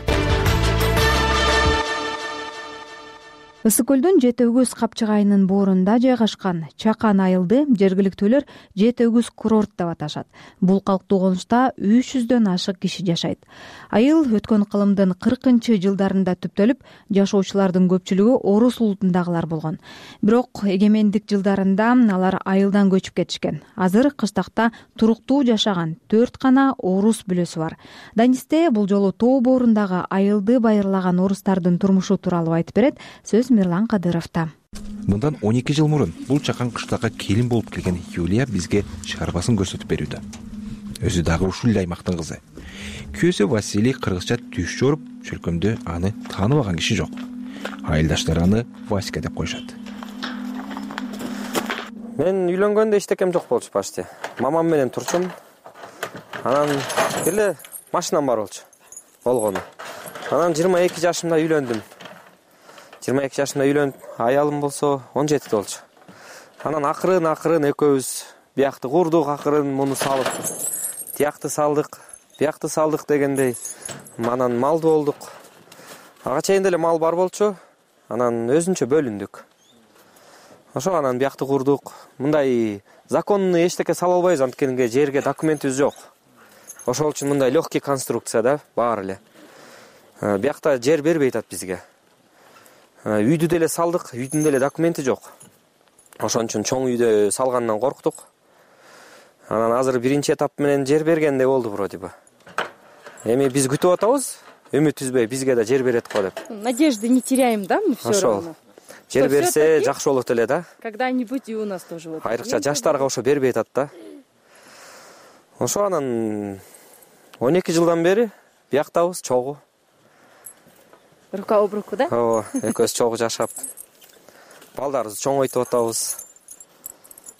Ысык көлдүн Жети өгүз капчыгайынын боорунда жайгашкан Чакан айылды жергиликтүүлөр Жети өгүз курорт деп аташат. Бул калктуу конушта үч жүздөн ашык киши жашайт. Айыл өткөн кылымдын кыркынчы жылдарында түптөлүп, жашоочулардын көпчүлүгү орус улутундагылар болгон. Бирок эгемендик жылдарында алар айылдан көчүп кетишкен. Азыр кыштакта туруктуу жашаган төрт гана орус бүлөсү бар. Данисте бул жолу тоо боорундагы айылды байырлаган орустардын турмушу тууралуу айтып берет. Сөз Мирлан Кадыровда. Мындан он эки жыл мурун бул чакан кыштакка келин болуп келген Юлия бизге чыгарбасын көрсөтүп берүүдө. Өзү дагы ушул эле аймактын кызы. Күйөөсү Василий кыргызча түш жоруп, чөлкөмдө аны тааныбаган киши жок. Айылдаштары аны Васька деп коюшат. Мен үйлөнгөндө иштекем жок болчу почти. Мамам менен турчум. Анан эле машинам бар болчу. Болгону. Анан жыйырма эки жашымда үйлөндүм. жыйырма эки жашымда үйлөнүп, аялым болсо он жетиде болчу. Анан акырын акырын экөөбүз биякты курдук, акырын муну салып, тиякты салдык, биякты салдык дегендей. Анан малды болдук. Ага чейин деле мал бар болчу. Анан өзүнчө бөлүндүк. Ошо анан биякты курдук. Мындай законный эчтеке сала албайбыз, анткени жерге документибиз жок. Ошол үчүн мындай легкий конструкция да, баары эле. Биякта жер бербей атат бизге. Үйдү деле салдык, үйдүн деле документи жок. Ошон үчүн чоң үйдө салгандан корктук. Анан азыр биринчи этап менен жер бергендей болду вроде бы. Эми биз күтүп атабыз, үмүт үзбөй бизге да жер берет го деп. Надежды не теряем, да, мы всё равно. Жер берсе жакшы болот эле да. Когда-нибудь и у нас тоже вот. Айрыкча жаштарга ошо бербей атат да. Ошо анан он эки жылдан бери бияктабыз, чогуу. Рука об руку, да? Ооба, экөөбүз чогуу жашап. Балдарыбызды чоңойтуп атабыз.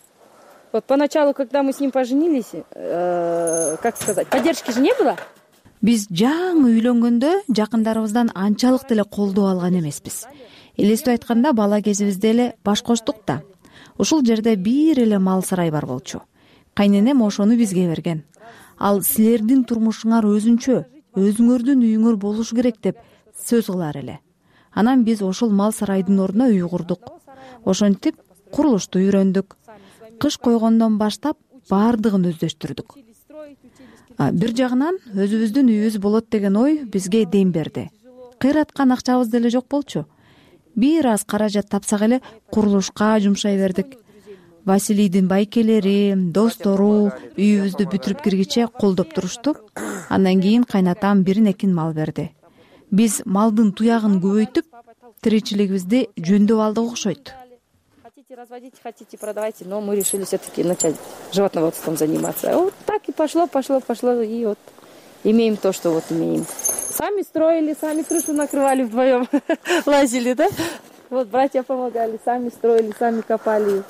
Вот поначалу, когда мы с ним поженились, э, как сказать, поддержки же не было? биз жаңы үйлөнгөндө жакындарыбыздан анчалык деле колдоо алган эмеспиз. Элестүү айтканда бала кезибизде эле баш коштук да. Ушул жерде бир эле мал сарай бар болчу. Кайненем ошону бизге берген. Ал силердин турмушуңар өзүнчө, өзүңөрдүн үйүңөр болушу керек деп сөз кылар эле. Анан биз ошол мал сарайдын ордуна үй курдук. Ошентип курулушту үйрөндүк. Кыш койгондон баштап баардыгын өздөштүрдүк. Бир жагынан өзүбүздүн үйүбүз болот деген ой бизге дем берди. Кыйраткан акчабыз деле жок болчу. Бир аз каражат тапсак эле курулушка жумшай бердик. Василийдин байкелери, достору үйүбүздү бүтүрүп киргиче колдоп турушту. Андан кийин кайнатам бирин экин мал берди. Биз малдын туягын көбөйтүп, тиричилигибизди жөндөп алдык окшойт. Хотите разводить, хотите продавайте, но мы решили все-таки начать животноводством заниматься. Вот так и пошло, пошло, пошло, и вот имеем то, что вот имеем. Сами строили, сами крышу накрывали вдвоем, лазили, да? Вот братья помогали, сами строили, сами копали.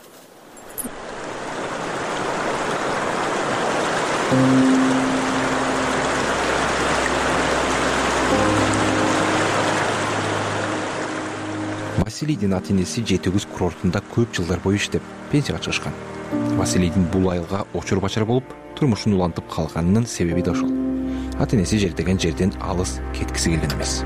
Василийдин ата энеси жети өгүз курортунда көп жылдар бою иштеп, пенсияга чыгышкан. Василийдин бул айылга очор бачар болуп, турмушун улантып калганынын себеби да ошол. Ата энеси жердеген жерден алыс кеткиси келген эмес.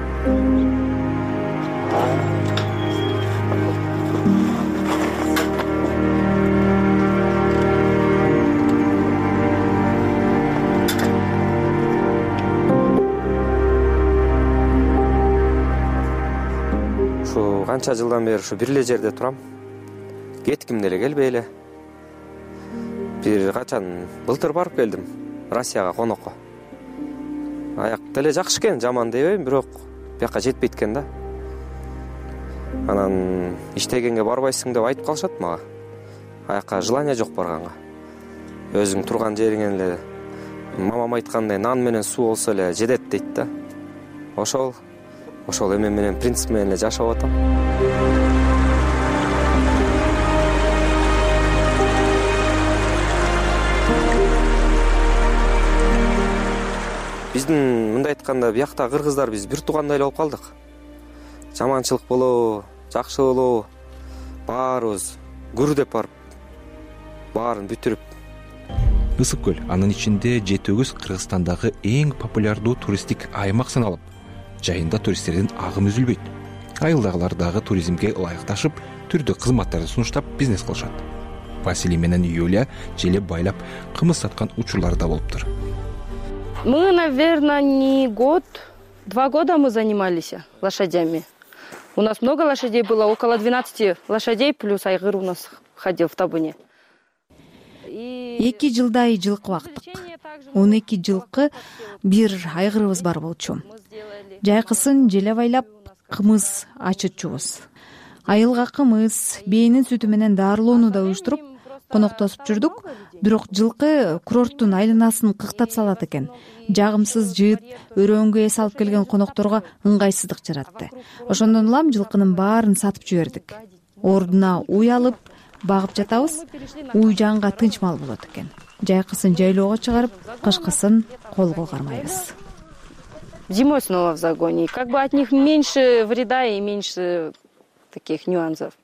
Канча жылдан бери ушу бир эле жерде турам. Кетким деле келбей эле. Бир качан былтыр барып келдим Россияга конокко. Аяк деле жакшы экен, жаман дебейм, бирок бияка жетпейт экен да. Анан иштегенге барбайсың деп айтып калышат мага. Аякка желание жок барганга. Өзүң турган жериңен эле мамам айткандай нан менен суу болсо эле жетет дейт да. Ошол Ошол эме менен принцип менен эле жашап атам. Биздин мындай айтканда биякта кыргыздар биз бир туугандай эле болуп калдык. Жаманчылык болобу, жакшы болобу, баарыбыз гүрдеп барып баарын бүтүрүп. Ысык көл анын ичинде жети өгүз Кыргызстандагы эң популярдуу туристтик аймак саналып, жайында туристтердин агымы үзүлбөйт. Айылдагылар дагы туризмге ылайыкташып, түрдүү кызматтарды сунуштап бизнес кылышат. Василий менен Юлия желе байлап кымыз саткан учурлары да болуптур. Мы, наверное, не год, два года мы занимались лошадями. У нас много лошадей было, около двенадцати лошадей, плюс айгыр у нас ходил в табуне. Эки жылдай жылкы бактык. он эки жылкы бир айгырыбыз бар болчу. Жайкысын желе байлап кымыз ачытчубуз. Айылга кымыз, бээнин сүтү менен дарылоону да уюштуруп коноктосуп жүрдүк. Бирок жылкы курорттун айланасын кыктап салат экен. Жагымсыз жыт, өрөөңгө эс алып келген конокторго ыңгайсыздык жаратты. Ошондон улам жылкынын баарын сатып жибердик. Ордуна уй алып багып жатабыз. Уй жанга тынч мал болот экен. Жайкысын жайлоого чыгарып, кышкысын колго кармайбыз. Зимой снова в загоне. Как бы от них меньше вреда и меньше таких нюансов.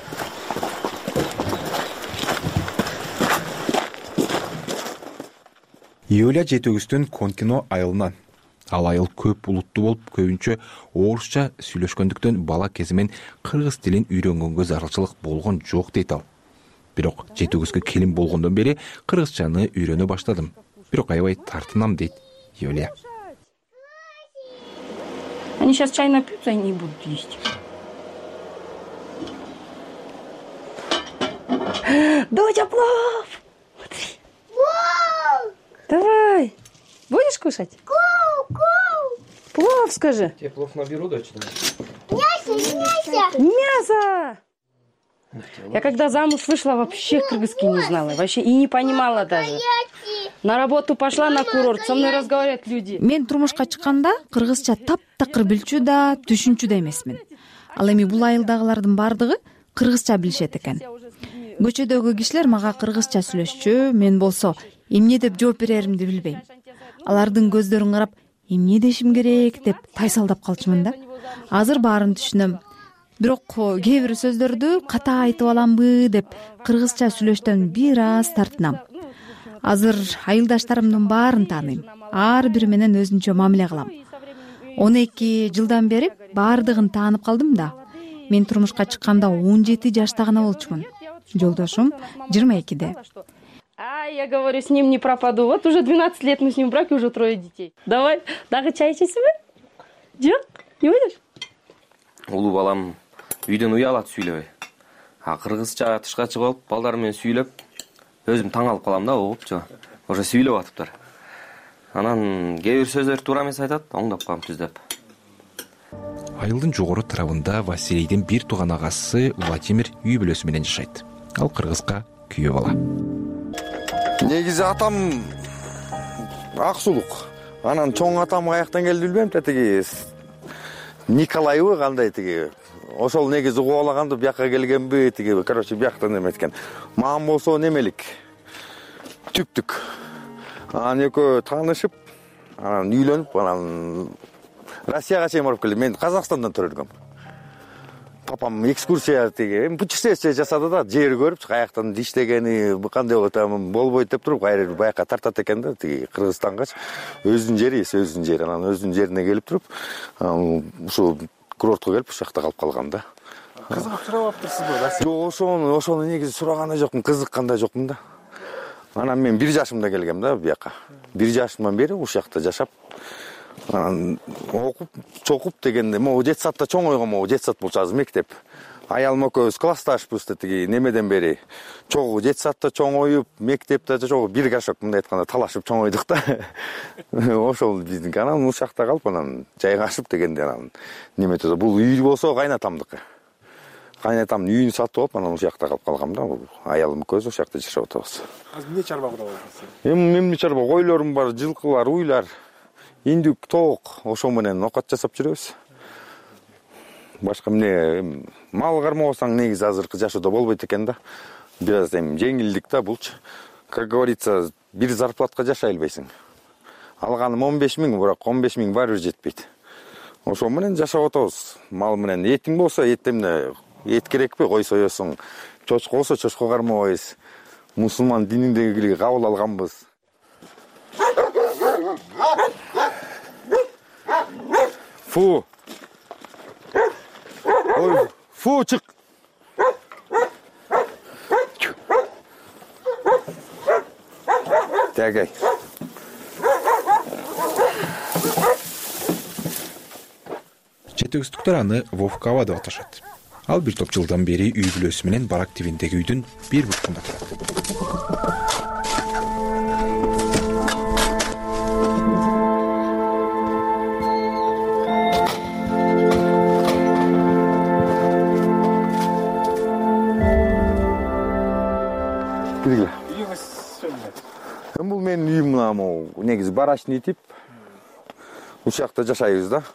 Юлия жети өгүздүн Конкино айылынан. Ал айыл көп улуттуу болуп, көбүнчө орусча сүйлөшкөндүктөн бала кезимен кыргыз тилин үйрөнгөнгө зарылчылык болгон жок дейт ал. Бирок жети өгүзгө келин болгондон бери кыргызчаны үйрөнө баштадым. Бирок аябай тартынам дейт Юлия. Они сейчас чай напьются и не будут есть. Доча, плов! Смотри. Давай. Будешь кушать? Плов, скажи. Тебе плов наберу, дочь? Мясо, мясо. Мясо. Я когда замуж вышла, вообще кыргызский не знала. Вообще и не понимала даже. На работу пошла на курорт, со мной разговаривают люди. Мен турмушка чыкканда кыргызча таптакыр билчү да, түшүнчү да эмесмин. Ал эми бул айылдагылардын бардыгы кыргызча билишет экен. Көчөдөгү кишилер мага кыргызча сүйлөшчү, мен болсо эмне деп жооп береримди билбейм. Алардын көздөрүн карап, эмне дешим керек деп тайсалдап калчумун да. Азыр баарын түшүнөм. Бирок кээ бир сөздөрдү ката айтып аламбы деп кыргызча сүйлөштөн бир аз тартынам. Азыр айылдаштарымдын баарын тааныйм. Ар бири менен өзүнчө мамиле кылам. он эки жылдан бери баардыгын таанып калдым да. Мен турмушка чыкканда он жети жашта гана болчумун. Жолдошум жыйырма экиде. А, я говорю, с ним не пропаду. Вот уже двенадцать лет мы с ним в браке, уже трое детей. Давай, дагы чай ичесиңби? Жок, не будешь? Улуу балам үйдөн уялат сүйлөбөй. А кыргызча тышка чыгып алып, балдар менен сүйлөп, өзүм таң алып калам да, угупчу. Уже сүйлөп атыптыр. Анан кээ бир сөздөр туура эмес айтат, оңдоп калам түздөп. Айылдын жогору тарабында Василийдин бир тууган агасы Владимир үй бүлөсү менен жашайт. Ал кыргызга күйөө бала. Негизи атам Аксулук. Анан чоң атам каяктан келди билбейм, тетиги Николаевы кандай тиги. Ошол негизи кубалаганды бияка келгенби, тиги, короче, бияктан эметкен. Мам болсо немелик. Түптүк. Анан экөө таанышып, анан үйлөнүп, анан Россияга чейин барып келди. Мен Казакстандан төрөлгөм. Папам экскурсия тиги, путешествие жасады да, жер көрүп, каяктан иштегени, кандай болот, болбойт деп туруп, кайра баяка тартат экен да, тиги Кыргызстанга. Өзүнүн жери, өзүнүн жери, анан өзүнүн жерине келип туруп, ушу курортко келип, ушул жакта калып калгам да. Кызыгып сурабаптырсызбы? Жок, ошону, ошону негизи сураган жокмун, кызыккандай жокмун да. Анан мен бир жашымда келгем да бияка. Бир жашымдан бери ушул жакта жашап, анан окуп, чокуп дегенде, могу детсадта чоңойгон, могу детсад болчу азыр мектеп. Аялым экөөбүз классташпыз тиги немеден бери. Чогуу детсадта чоңоюп, мектепте чогуу бир гашок мындай айтканда талашып чоңойдук да. Ошол биздин анан ушул жакта калып, анан жайгашып дегенде анан неметеди. Бул үй болсо кайнатамдыкы. Кайнатамдын үйүн сатып алып, анан ушул жакта калып калгам да. Аялым экөөбүз ушул жакта жашап атабыз. Азыр эмне чарба кылып атасыз? Эми эмне чарба, койлорум бар, жылкылар, уйлар, индүк, тоок, ошо менен окат жасап жүрөбүз. Башка эмне, мал кармабасаң негизи азыркы жашоодо болбойт экен да. Бир аз эми жеңилдик да булчу. Как говорится, бир зарплатка жашай албайсың. Алганым он беш миң, бирок он беш миң баары жетпейт. Ошо менен жашап атабыз. Мал менен этиң болсо, этемне эт керекпи, кой соёсуң. Чочко болсо чочко кармабайбыз. Мусулман дининдеги кабыл алганбыз. Фу. Ой, фу, чык. Тягай. Четөгүздүктөр аны Вовкава деп аташат. Ал бир топ жылдан бери үй бүлөсү менен барак тибиндеги үйдүн бир бурчунда турат. Бул менин үйүм, мына негизи барачный тип. Ушул жакта жашайбыз да.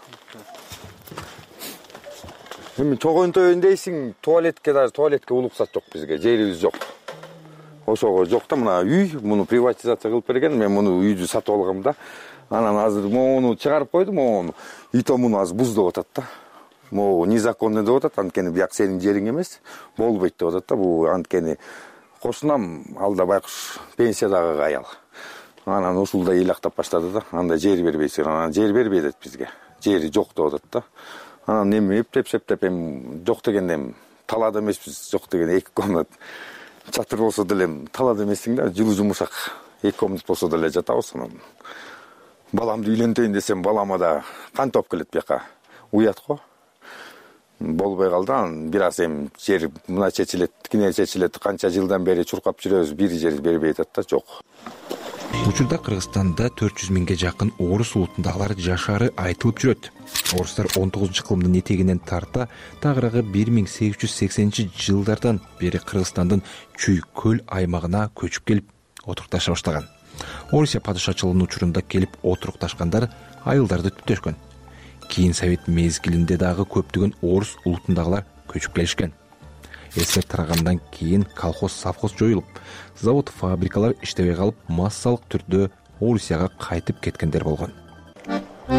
Эми чогонтойун дейсиң, туалетке даже туалетке уруксат жок бизге, жерибиз жок. Ошого жок да, мына үй, муну приватизация кылып берген, мен муну үйдү сатып алгам да. Анан азыр моуну чыгарып койдум, моуну. Ито муну азыр буздап атат да. Могу незаконный деп атат, анткени бияк сенин жериң эмес, болбойт деп атат да. Бул анткени кошунам, алда байкуш пенсиядагы аял. Анан ушулда ыйлактап баштады да. Анда жер бербейсиң, анан жер бербей дейт бизге. Жери жок деп атат да. Анан эми эптеп-септеп эми жок дегенде эми талаада эмеспиз, жок дегенде эки комнат чатыр болсо деле талаада эмессиң да, жылуу жумушак эки комнат болсо деле жатабыз. Анан баламды үйлөнтөйүн десем, балама да кантип келет бияка, уят го. Болбой калды, анан бир аз эми жер мына чечилет, тикине чечилет, канча жылдан бери чуркап жүрөбүз, бир жер бербей атат да, жок. Учурда Кыргызстанда төрт жүз миңге жакын орус улутундагылар жашаары айтылып жүрөт. Орустар он тогузунчу кылымдын этегинен тарта тагыраагы бир миң сегиз жүз сексенинчи жылдардан бери Кыргызстандын Чүй көл аймагына көчүп келип отурукташа баштаган. Орусия падышачылыгынын учурунда келип отурукташкандар айылдарды түптөшкөн. Кийин Совет мезгилинде дагы көптөгөн орус улутундагылар көчүп келишкен. Эсер тарагандан кийин колхоз, совхоз жоюлуп, завод, фабрикалар иштебей калып, массалык түрдө Орусияга кайтып кеткендер болгон.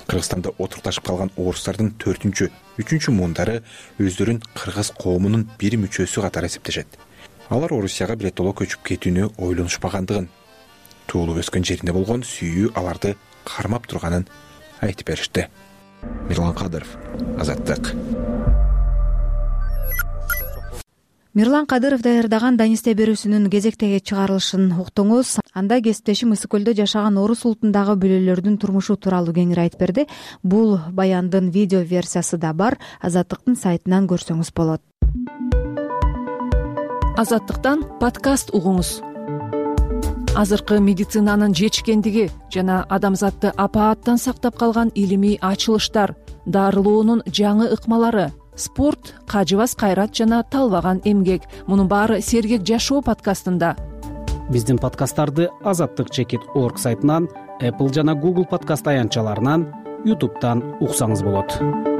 кыргызстанда отурташып калган орустардын төртүнчү үчүнчү муундары өздөрүн кыргыз коомунун бир мүчөсү катары эсептешет. Алар Орусияга биротоло көчүп кетүүнү ойлонушпагандыгын, туулуп өскөн жеринде болгон сүйүү аларды кармап турганын айтып беришти. Мирлан Кадыров, Азаттык. Мирлан Кадыров даярдаган Данисте берүүсүнүн кезектеги чыгарылышын уктуңуз. Анда кесиптешим Ысык көлдө жашаган орус улутундагы бүлөлөрдүн турмушу тууралуу кеңири айтып берди. Бул баяндын видео версиясы да бар. Азаттыктын сайтынан көрсөңүз болот. Азаттыктан подкаст угуңуз. Азыркы медицинанын жетишкендиги жана адамзатты апааттан сактап калган илимий ачылыштар, дарылоонун жаңы ыкмалары, спорт, кажыбас кайрат жана талбаган эмгек. Мунун баары Сергек жашоо подкастында. Биздин подкасттарды азаттык чекит орг сайтынан, Apple жана Google подкаст аянтчаларынан, YouTube'дан уксаңыз болот.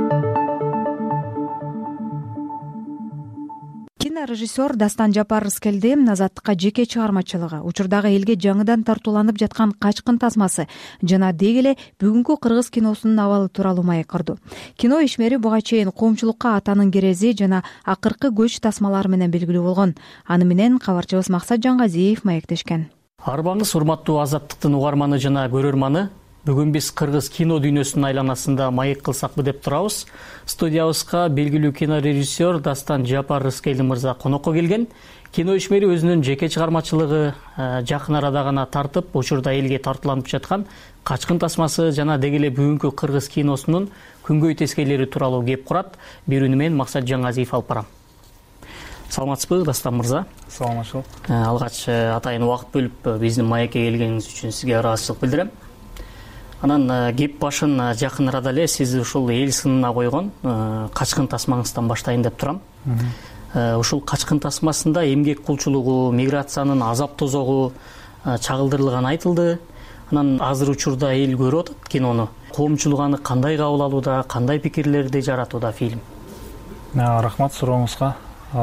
Кинорежиссер Дастан Жапаров келди. Азаттыкка жеке чыгармачылыгы, учурдагы элге жаңыдан тартууланып жаткан Качкын тасмасы жана деги эле бүгүнкү кыргыз киносунун абалы тууралуу маек курду. Кино ишмери буга чейин коомчулукка атанын керези жана акыркы көч тасмалары менен белгилүү болгон. Аны менен кабарчыбыз Максат Жангазиев маектешкен. Арбаңыз урматтуу Азаттыктын угарманы жана көрөрманы. Бүгүн биз кыргыз кино дүйнөсүнүн айланасында маек кылсакпы деп турабыз. Студиябызга белгилүү кинорежиссер Дастан Жапаров мырза конокко келген. Кино ишмери өзүнүн жеке чыгармачылыгы жакын арада гана тартып, учурда элге тартууланып жаткан Качкын тасмасы жана деги эле бүгүнкү кыргыз киносунун күнгөй тескейлери тууралуу кеп курат. Берүүнү мен Максат Жангазиев алып барам. Саламатсызбы, Дастан мырза? Саламатчылык. Алгач атайын убакыт бөлүп биздин маекке келгениңиз үчүн сизге ыраазычылык билдирем. Анан кеп башын жакын арада эле сиз ушул эл сынына койгон Качкын тасмаңыздан баштайын деп турам. Ушул Качкын тасмасында эмгек кулчулугу, миграциянын азап тозогу чагылдырылганы айтылды. Анан азыр учурда эл көрүп атат кинону. Коомчулук аны кандай кабыл алууда, кандай пикирлерди жаратууда фильм? Рахмат сурооңузга.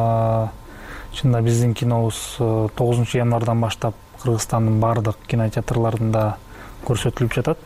Чында биздин кинобуз тогузунчу январдан баштап Кыргызстандын баардык кинотеатрларында көрсөтүлүп жатат.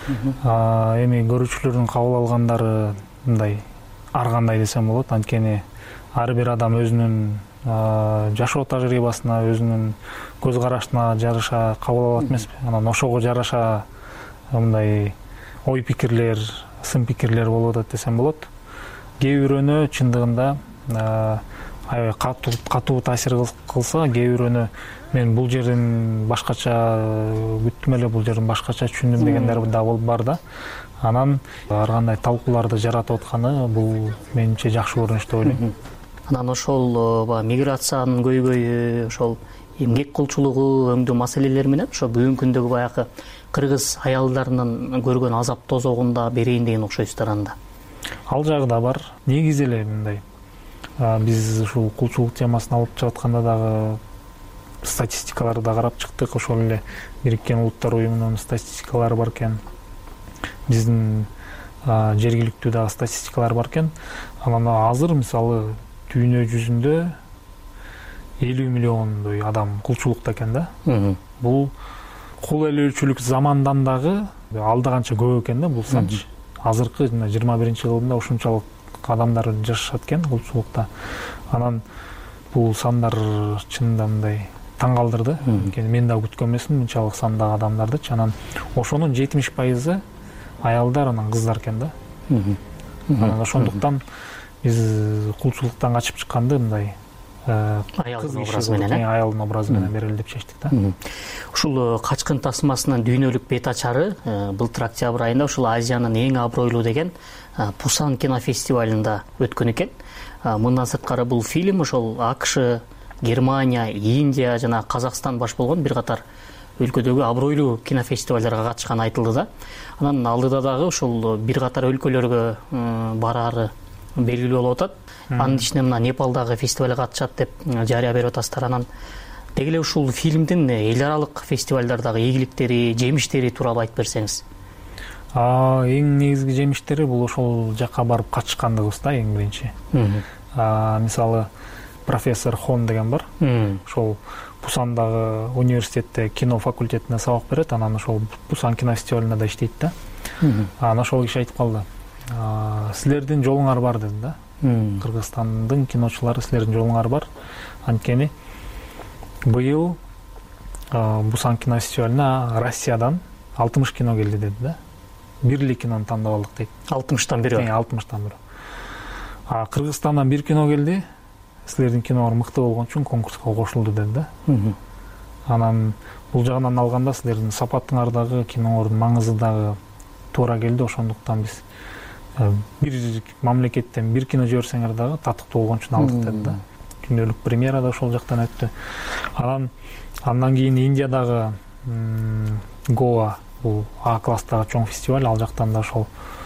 Эми көрүүчүлөрдүн кабыл алгандары мындай ар кандай десем болот, анткени ар бир адам өзүнүн жашоо тажрыйбасына, өзүнүн көз карашына жараша кабыл алат эмеспи? Анан ошого жараша мындай ой пикирлер, сын пикирлер болуп атат десем болот. Кээ бирөөнө чындыгында аябай катуу таасир кылса, кээ бирөөнө мен бул жерин башкача күттүм эле, бул жерин башкача түшүндүм дегендер да бар да. Анан ар кандай талкууларды жаратып атканы бул менимче жакшы көрүнүш деп ойлойм. Анан ошол миграциянын көйгөйү, ошол эмгек кулчулугу өңдүү маселелери менен ошо бүгүнкү күндөгү баягы кыргыз аялдарынын көргөн азап тозогунда берейин деген окшойсуздар анда. Ал жагы да бар. Негизи эле мындай биз ушул кулчулук темасын алып жатканда дагы статистикаларды да карап чыктык. Ошол эле Бириккен Улуттар уюмунун статистикалары бар экен. Биздин жергиликтүү дагы статистикалар бар экен. Анан азыр мисалы дүйнө жүзүндө элүү миллиондой адам кулчулукта экен да. Бул кул ээлөөчүлүк замандан дагы алда канча көп экен да бул сан. Азыркы жыйырма биринчи кылымда ушунчалык адамдар жашашат экен кулчулукта. Анан бул сандар чынында мындай таң калтырды. Мен да күткөн эмесмин мынчалык сандагы адамдарды. Анан ошонун жетимиш пайызы аялдар, анан кыздар экен да. Анан ошондуктан биз кулчулуктан качып чыкканды мындай аялдын образы менен, аялдын образы менен берели деп чечтик да. Ушул Качкын тасмасынын дүйнөлүк бет ачары былтыр октябрь айында ушул Азиянын эң абройлуу деген Пусан кинофестивалында өткөн экен. Мындан сырткары бул фильм ошол АКШ, Германия, Индия жана Казакстан баш болгон бир катар өлкөдөгү абройлуу кинофестивалдарга катышканы айтылды да. Анан алдыда дагы ушул бир катар өлкөлөргө бараары белгилүү болуп атат. Анын ичинен мына Непалдагы фестивалга катышат деп жарыя берип атасыздар. Анан деги эле ушул фильмдин эл аралык фестивалдардагы ийгиликтери, жемиштери тууралуу айтып берсеңиз. Эң негизги жемиштери бул ошол жакка барып катышкандыгыбыз да, эң биринчи. Мисалы профессор Хон деген бар. Ошол Пусандагы университетте кино факультетинде сабак берет, анан ошол Пусан кинофестивалында да иштейт да. анан ошол киши айтып калды, силердин жолуңар бар деди да. Кыргызстандын киночулары, силердин жолуңар бар. Анткени быйыл Бусан кинофестивалына Россиядан алтымыш кино келди деди да. Бир эле кинону тандап алдык дейт. алтымыштан бири. алтымыштан бири. А Кыргызстандан бир кино келди. Силердин кинолор мыкты болгон үчүн конкурска кошулду деди да. Анан бул жагынан алганда силердин сапатыңар дагы, киноңордун маңызы дагы туура келди. Ошондуктан биз бир мамлекеттен бир кино жиберсеңер дагы татыктуу болгон үчүн алдык деди да. Күнөөлүк премьера да ошол жактан өттү. Анан андан кийин Индиядагы Гоа, бул А класстагы чоң фестиваль, ал жактан да ошол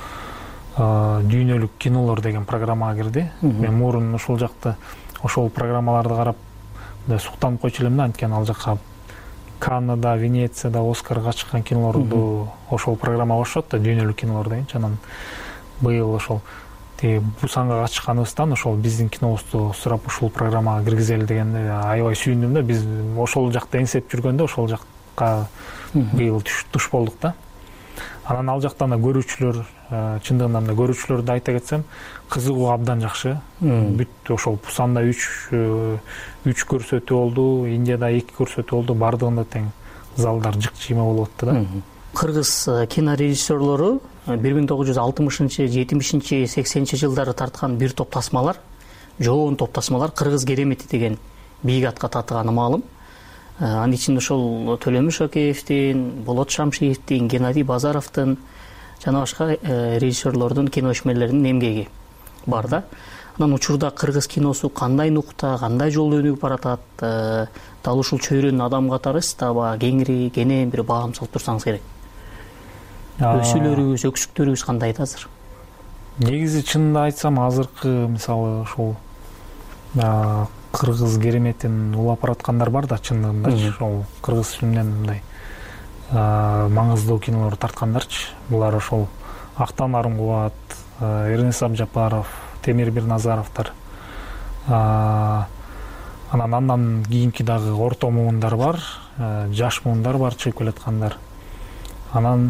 дүйнөлүк кинолор деген программага кирди. Мен мурун ошол жакта ошол программаларды карап суктанып койчу элем да, анткени ал жакка Каннада, Венецияда Оскарга чыккан кинолорду ошол программага кошот да, дүйнөлүк кинолор дегенчи. Анан быйыл ошол тиги Бусанга катышканыбыздан ошол биздин кинобузду сурап ушул программага киргизели дегенде аябай сүйүндүм да. Биз ошол жакта эңсеп жүргөндө ошол жакка быйыл туш болдук да. Анан ал жактан да көрүүчүлөр, чындыгында да көрүүчүлөрдү айта кетсем, кызыгуу абдан жакшы. Бүт ошол Бусанда үч үч көрсөтүү болду, Индияда эки көрсөтүү болду, бардыгында тең залдар жык-жыйма болуп атты да. Кыргыз кинорежиссерлору бир миң тогуз жүз алтымышынчы, жетимишинчи, сексенинчи жылдары тарткан бир топ тасмалар, жоон топ тасмалар Кыргыз керемети деген бийик атка татыганы маалым. Анын ичинде ошол Төлөмүш Океевдин, Болот Шамшиевдин, Геннадий Базаровдун жана башка режиссерлордун кино ишмерлеринин эмгеги бар да. Анан учурда кыргыз киносу кандай нукта, кандай жолдо өнүгүп баратат, дал ушул чөйрөнүн адам катары сиз таба кеңири, кенен бир баам салып турсаңыз керек. Өсүүлөрүбүз, өксүктөрүбүз кандай да азыр? Негизи чынында айтсам, азыркы мисалы ошол кыргыз кереметин улап бараткандар бар да, чындыгында. Ошол кыргыз фильмден мындай маңыздуу кинолор тарткандарчы. Булар ошол Актан Арымкубат, Эрнест Абжапаров, Темир Бирназаровдор. Анан андан кийинки дагы орто муундар бар, жаш муундар бар чыгып келаткандар. Анан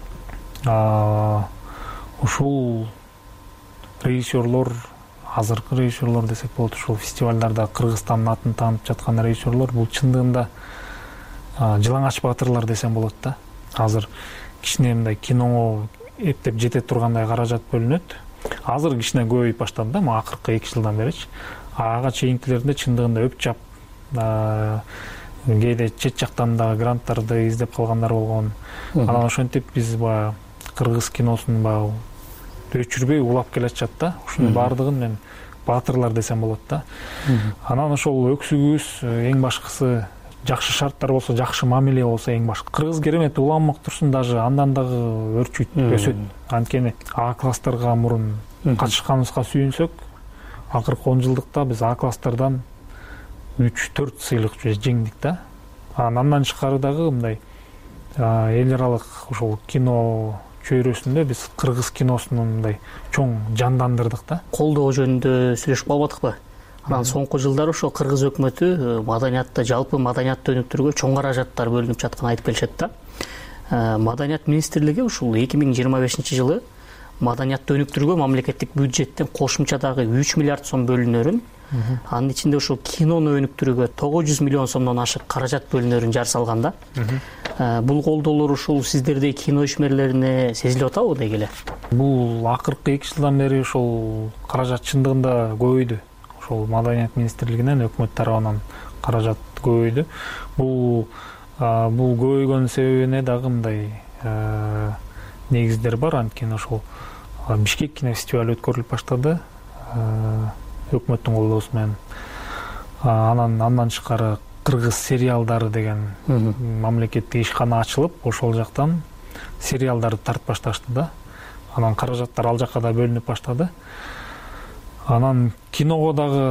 ушул режиссерлор, азыркы режиссерлор десек болот, ушул фестивалдарда Кыргызстандын атын таанып жаткан режиссерлор, бул чындыгында жылаңач баатырлар десем болот да. Азыр кичине мындай киного эптеп жете тургандай каражат бөлүнөт. Азыр кичине көбөйүп баштады да, акыркы эки жылдан беричи. Ага чейинкилеринде чындыгында өп чап, кээде чет жактан дагы гранттарды издеп калгандар болгон. Анан ошентип биз баягы кыргыз киносун баягы өчүрбөй улап келатышат да. Ушунун баардыгын мен баатырлар десем болот да. Анан ошол өксүгүбүз эң башкысы жакшы шарттар болсо, жакшы мамиле болсо эң башкы. Кыргыз керемети уламак турсун, даже андан дагы өрчүйт, өсөт. Анткени А класстарга мурун катышканыбызга сүйүнсөк, акыркы он жылдыкта биз А класстардан үч төрт сыйлык жеңдик да. Андан тышкары дагы мындай эл аралык ошол кино чөйрөсүндө биз кыргыз киносун мындай чоң жандандырдык да. Колдоо жөнүндө сүйлөшүп калбадыкпы? Анан соңку жылдары ошо кыргыз өкмөтү маданиятты, жалпы маданиятты өнүктүрүүгө чоң каражаттар бөлүнүп жатканын айтып келишет да. Маданият министрлиги ушул эки миң жыйырма бешинчи жылы маданиятты өнүктүрүүгө мамлекеттик бюджеттен кошумча дагы үч миллиард сом бөлүнөрүн, анын ичинде ушул кинону өнүктүрүүгө тогуз жүз миллион сомдон ашык каражат бөлүнөрүн жар салган да. Бул колдоолор ушул сиздердей кино ишмерлерине сезилип атабы деги эле? Бул акыркы эки жылдан бери ушул каражат чындыгында көбөйдү. Ошол маданият министрлигинен өкмөт тарабынан каражат көбөйдү. Бул бул көбөйгөнүн себебине дагы мындай негиздер бар. Анткени ошол Бишкек кинофестивалы өткөрүлүп баштады өкмөттүн колдоосу менен. Анан андан тышкары кыргыз сериалдары деген мамлекеттик ишкана ачылып, ошол жактан сериалдарды тартып башташты да. Анан каражаттар ал жакка да бөлүнүп баштады. Анан киного дагы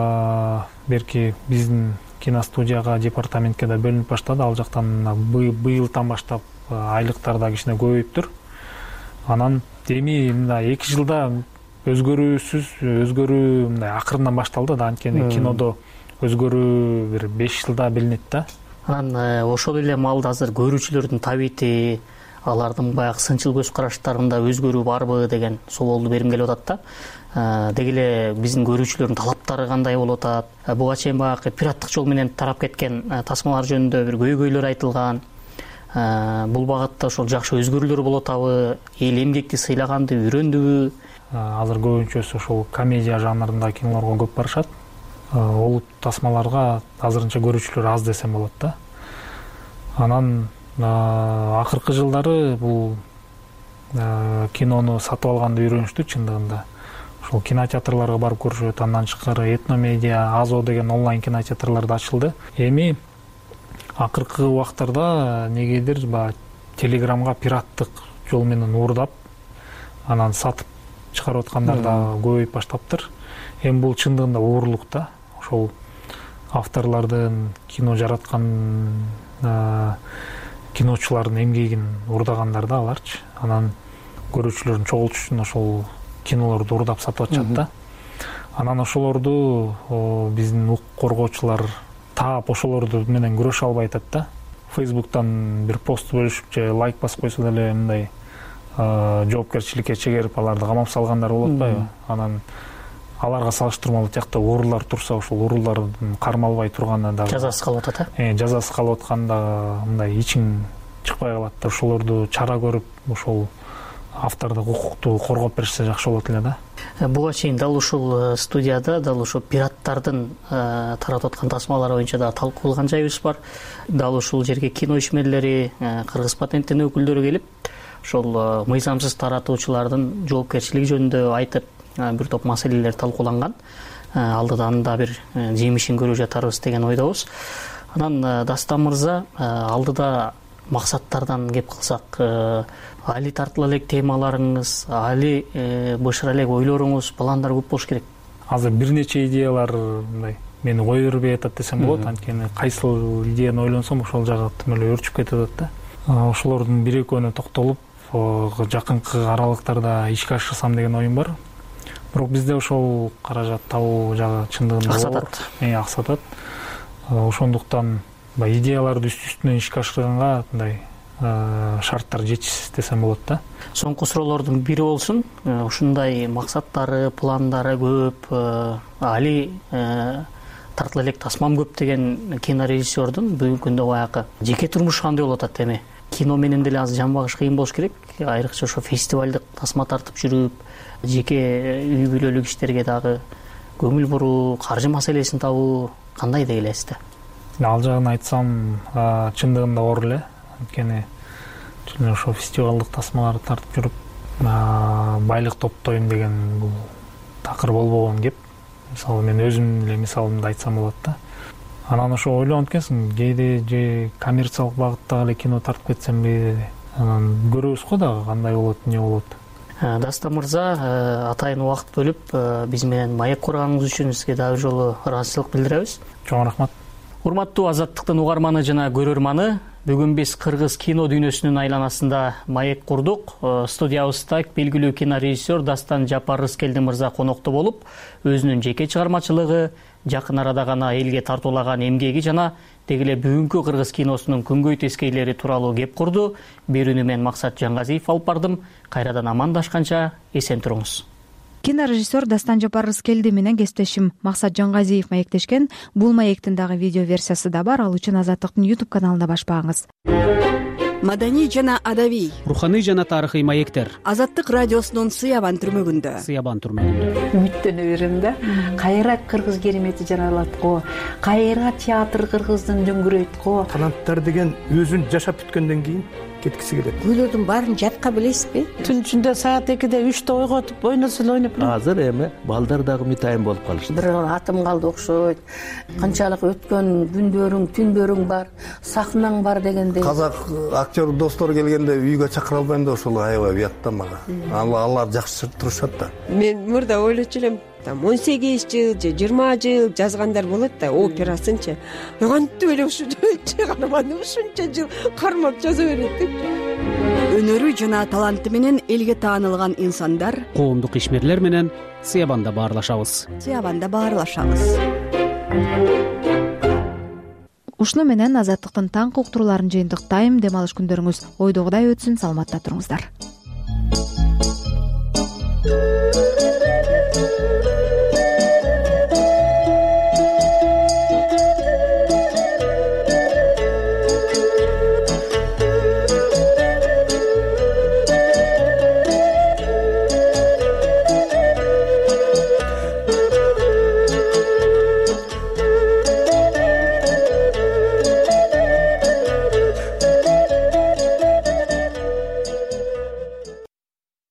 берки биздин киностудияга, департаментке да бөлүнүп баштады. Ал жактан быйылдан баштап айлыктар да кичине көбөйүптүр. Анан эми мындай эки жылда өзгөрүүсүз, өзгөрүү мындай акырындан башталды да. Анткени кинодо өзгөрүү бир беш жылда билинет да. Анан ошол эле маалда азыр көрүүчүлөрдүн табити, алардын баягы сынчыл көз караштарында өзгөрүү барбы деген соолду бергим келип атат да. Деги эле биздин көрүүчүлөрдүн талаптары кандай болуп атат? Буга чейин баягы пираттык жол менен тарап кеткен тасмалар жөнүндө бир көйгөйлөр айтылган. Бул багытта ошол жакшы өзгөрүүлөр болуп атабы? Эл эмгекти сыйлаганды үйрөндүбү? Азыр көбүнчөсү ошол комедия жанрындагы кинолорго көп барышат. Олут тасмаларга азырынча көрүүчүлөр аз десем болот да. Анан акыркы жылдары бул кинону сатып алганды үйрөнүштү чындыгында. Ошол кинотеатрларга барып көрүшөт, андан тышкары этномедиа, Азо деген онлайн кинотеатрлар да ачылды. Эми акыркы убактарда негедир баягы телеграмга пираттык жол менен уурдап, анан сатып чыгарып аткандар да көбөйүп баштаптыр. Эми бул чындыгында оорлук да. Ошол авторлордун, кино жараткан киночулардын эмгегин уурдагандар да аларчы. Анан көрүүчүлөрдүн чогултуш үчүн ошол кинолорду уурдап сатып атышат да. Анан ошолорду биздин укук коргоочулар таап ошолорду менен күрөшө албай атат да. Фейсбуктан бир пост бөлүшүп же лайк басып койсо деле мындай жоопкерчиликке чегерип аларды камап салгандар болуп атпайбы? Анан аларга салыштырмалуу тиякта уруулар турса, ошол уруулардын кармалбай турганы дагы жазасы калып атат э? Э, жазасы калып атканда мындай ичиң чыкпай калат да. Ошолорду чара көрүп, ошол автордук укукту коргоп беришсе жакшы болот эле да. Буга чейин дал ушул студияда дал ошо пираттардын таратып аткан тасмалары боюнча дагы талкуулаган жайыбыз бар. Дал ушул жерге кино ишмерлери, кыргыз патенттин өкүлдөрү келип, ошол мыйзамсыз таратуучулардын жоопкерчилиги жөнүндө айтып, бир топ маселелер талкууланган. Алдыдан да бир жемишин көрүп жатарбыз деген ойдобуз. Анан Дастан мырза, алдыда максаттардан кеп кылсак, али тартыла элек темаларыңыз, али бышыра элек ойлоруңуз, пландар көп болуш керек. Азыр бир нече идеялар мындай мени кое бербей атат десем болот. Анткени кайсыл идеяны ойлонсом ошол жагы тым эле өрчүп кетип атат да. Ошолордун бир экөөнө токтолуп, жакынкы аралыктарда ишке ашырсам деген оюм бар. Бирок бизде ошол каражат табуу жагы чындыгында аксатат. Э, аксатат. Ошондуктан баягы идеяларды үстү-үстүнөн ишке ашырганга мындай шарттар жетишсиз десем болот да. Соңку суроолордун бири болсун. Ушундай максаттары, пландары көп, али тартыла элек тасмам көп деген кинорежиссердун бүгүнкү күндө баягы жеке турмушу кандай болуп атат эми? Кино менен деле азыр жан багыш кыйын болуш керек. Айрыкча ошо фестивалдык тасма тартып жүрүп, жеке үй бүлөлүк иштерге дагы көңүл буруу, каржы маселесин табуу кандай деги элесизде? Ал жагын айтсам, чындыгында оор эле. Анткени ошо фестивалдык тасмаларды тартып жүрүп, байлык топтойм деген бул такыр болбогон кеп. Мисалы мен өзүм эле мисалымды айтсам болот да. Анан ошо ойлонуп экенсиң, кээде же коммерциялык багыттагы эле кино тартып кетсемби? Анан көрөбүз го дагы кандай болот, эмне болот. Дастан мырза, атайын убакыт бөлүп биз менен маек курганыңыз үчүн сизге дагы бир жолу ыраазычылык билдиребиз. Чоң рахмат. Урматтуу Азаттыктын угарманы жана көрөрманы, бүгүн биз кыргыз кино дүйнөсүнүн айланасында маек курдук. Студиябызда белгилүү кинорежиссер Дастан Жапар Рыскелди мырза конокто болуп, өзүнүн жеке чыгармачылыгы, жакын арада гана элге тартуулаган эмгеги жана деги эле бүгүнкү кыргыз киносунун күнгөй тескейлери тууралуу кеп курду. Берүүнү мен Максат Жаңгазиев алып бардым. Кайрадан амандашканча эсен туруңуз. Кинорежиссер Дастан Жапар Рыскелди менен кесиптешим Максат Жаңгазиев маектешкен. Бул маектин дагы видео версиясы да бар. Ал үчүн Азаттыктын YouTube каналында башпаңыз. Маданий жана адабий, руханий жана тарыхый маектер. Азаттык радиосунун Сыябан түрмөгүндө. Сыябан түрмөгүндө. Үмүттөнө берем да. Кайра кыргыз керемети жаралат го. Кайра театр кыргыздын дөңгүрөйт го. Таланттар деген өзүн жашап бүткөндөн кийин кеткиси келет. Күйлөрдүн баарын жатка билесизби? Түн ичинде саат экиде үчтө ойготуп ойносо эле ойноп. Азыр эми балдар дагы мытайын болуп калышты. Бир атым калды окшойт. Канчалык өткөн күндөрүң, түндөрүң бар, сахнаң бар дегендей. Казак актер достор келгенде үйгө чакыра албайм да ошол аябай уятта мага. Алар жакшы турушат да. Мен мурда ойлочу элем, там он сегиз жыл же жыйырма жыл жазгандар болот да, операсынчы. Кантип эле ушу чыгарманы ушунча жыл кармап жаза берет деп. Өнөрү жана таланты менен элге таанылган инсандар, коомдук ишмерлер менен Сыябанда баарлашабыз. Сыябанда баарлашабыз. ушуну менен азаттыктын таңкы уктурууларын жыйынтыктайм. Дем алыш күндөрүңүз ойдогудай өтсүн, саламатта туруңуздар.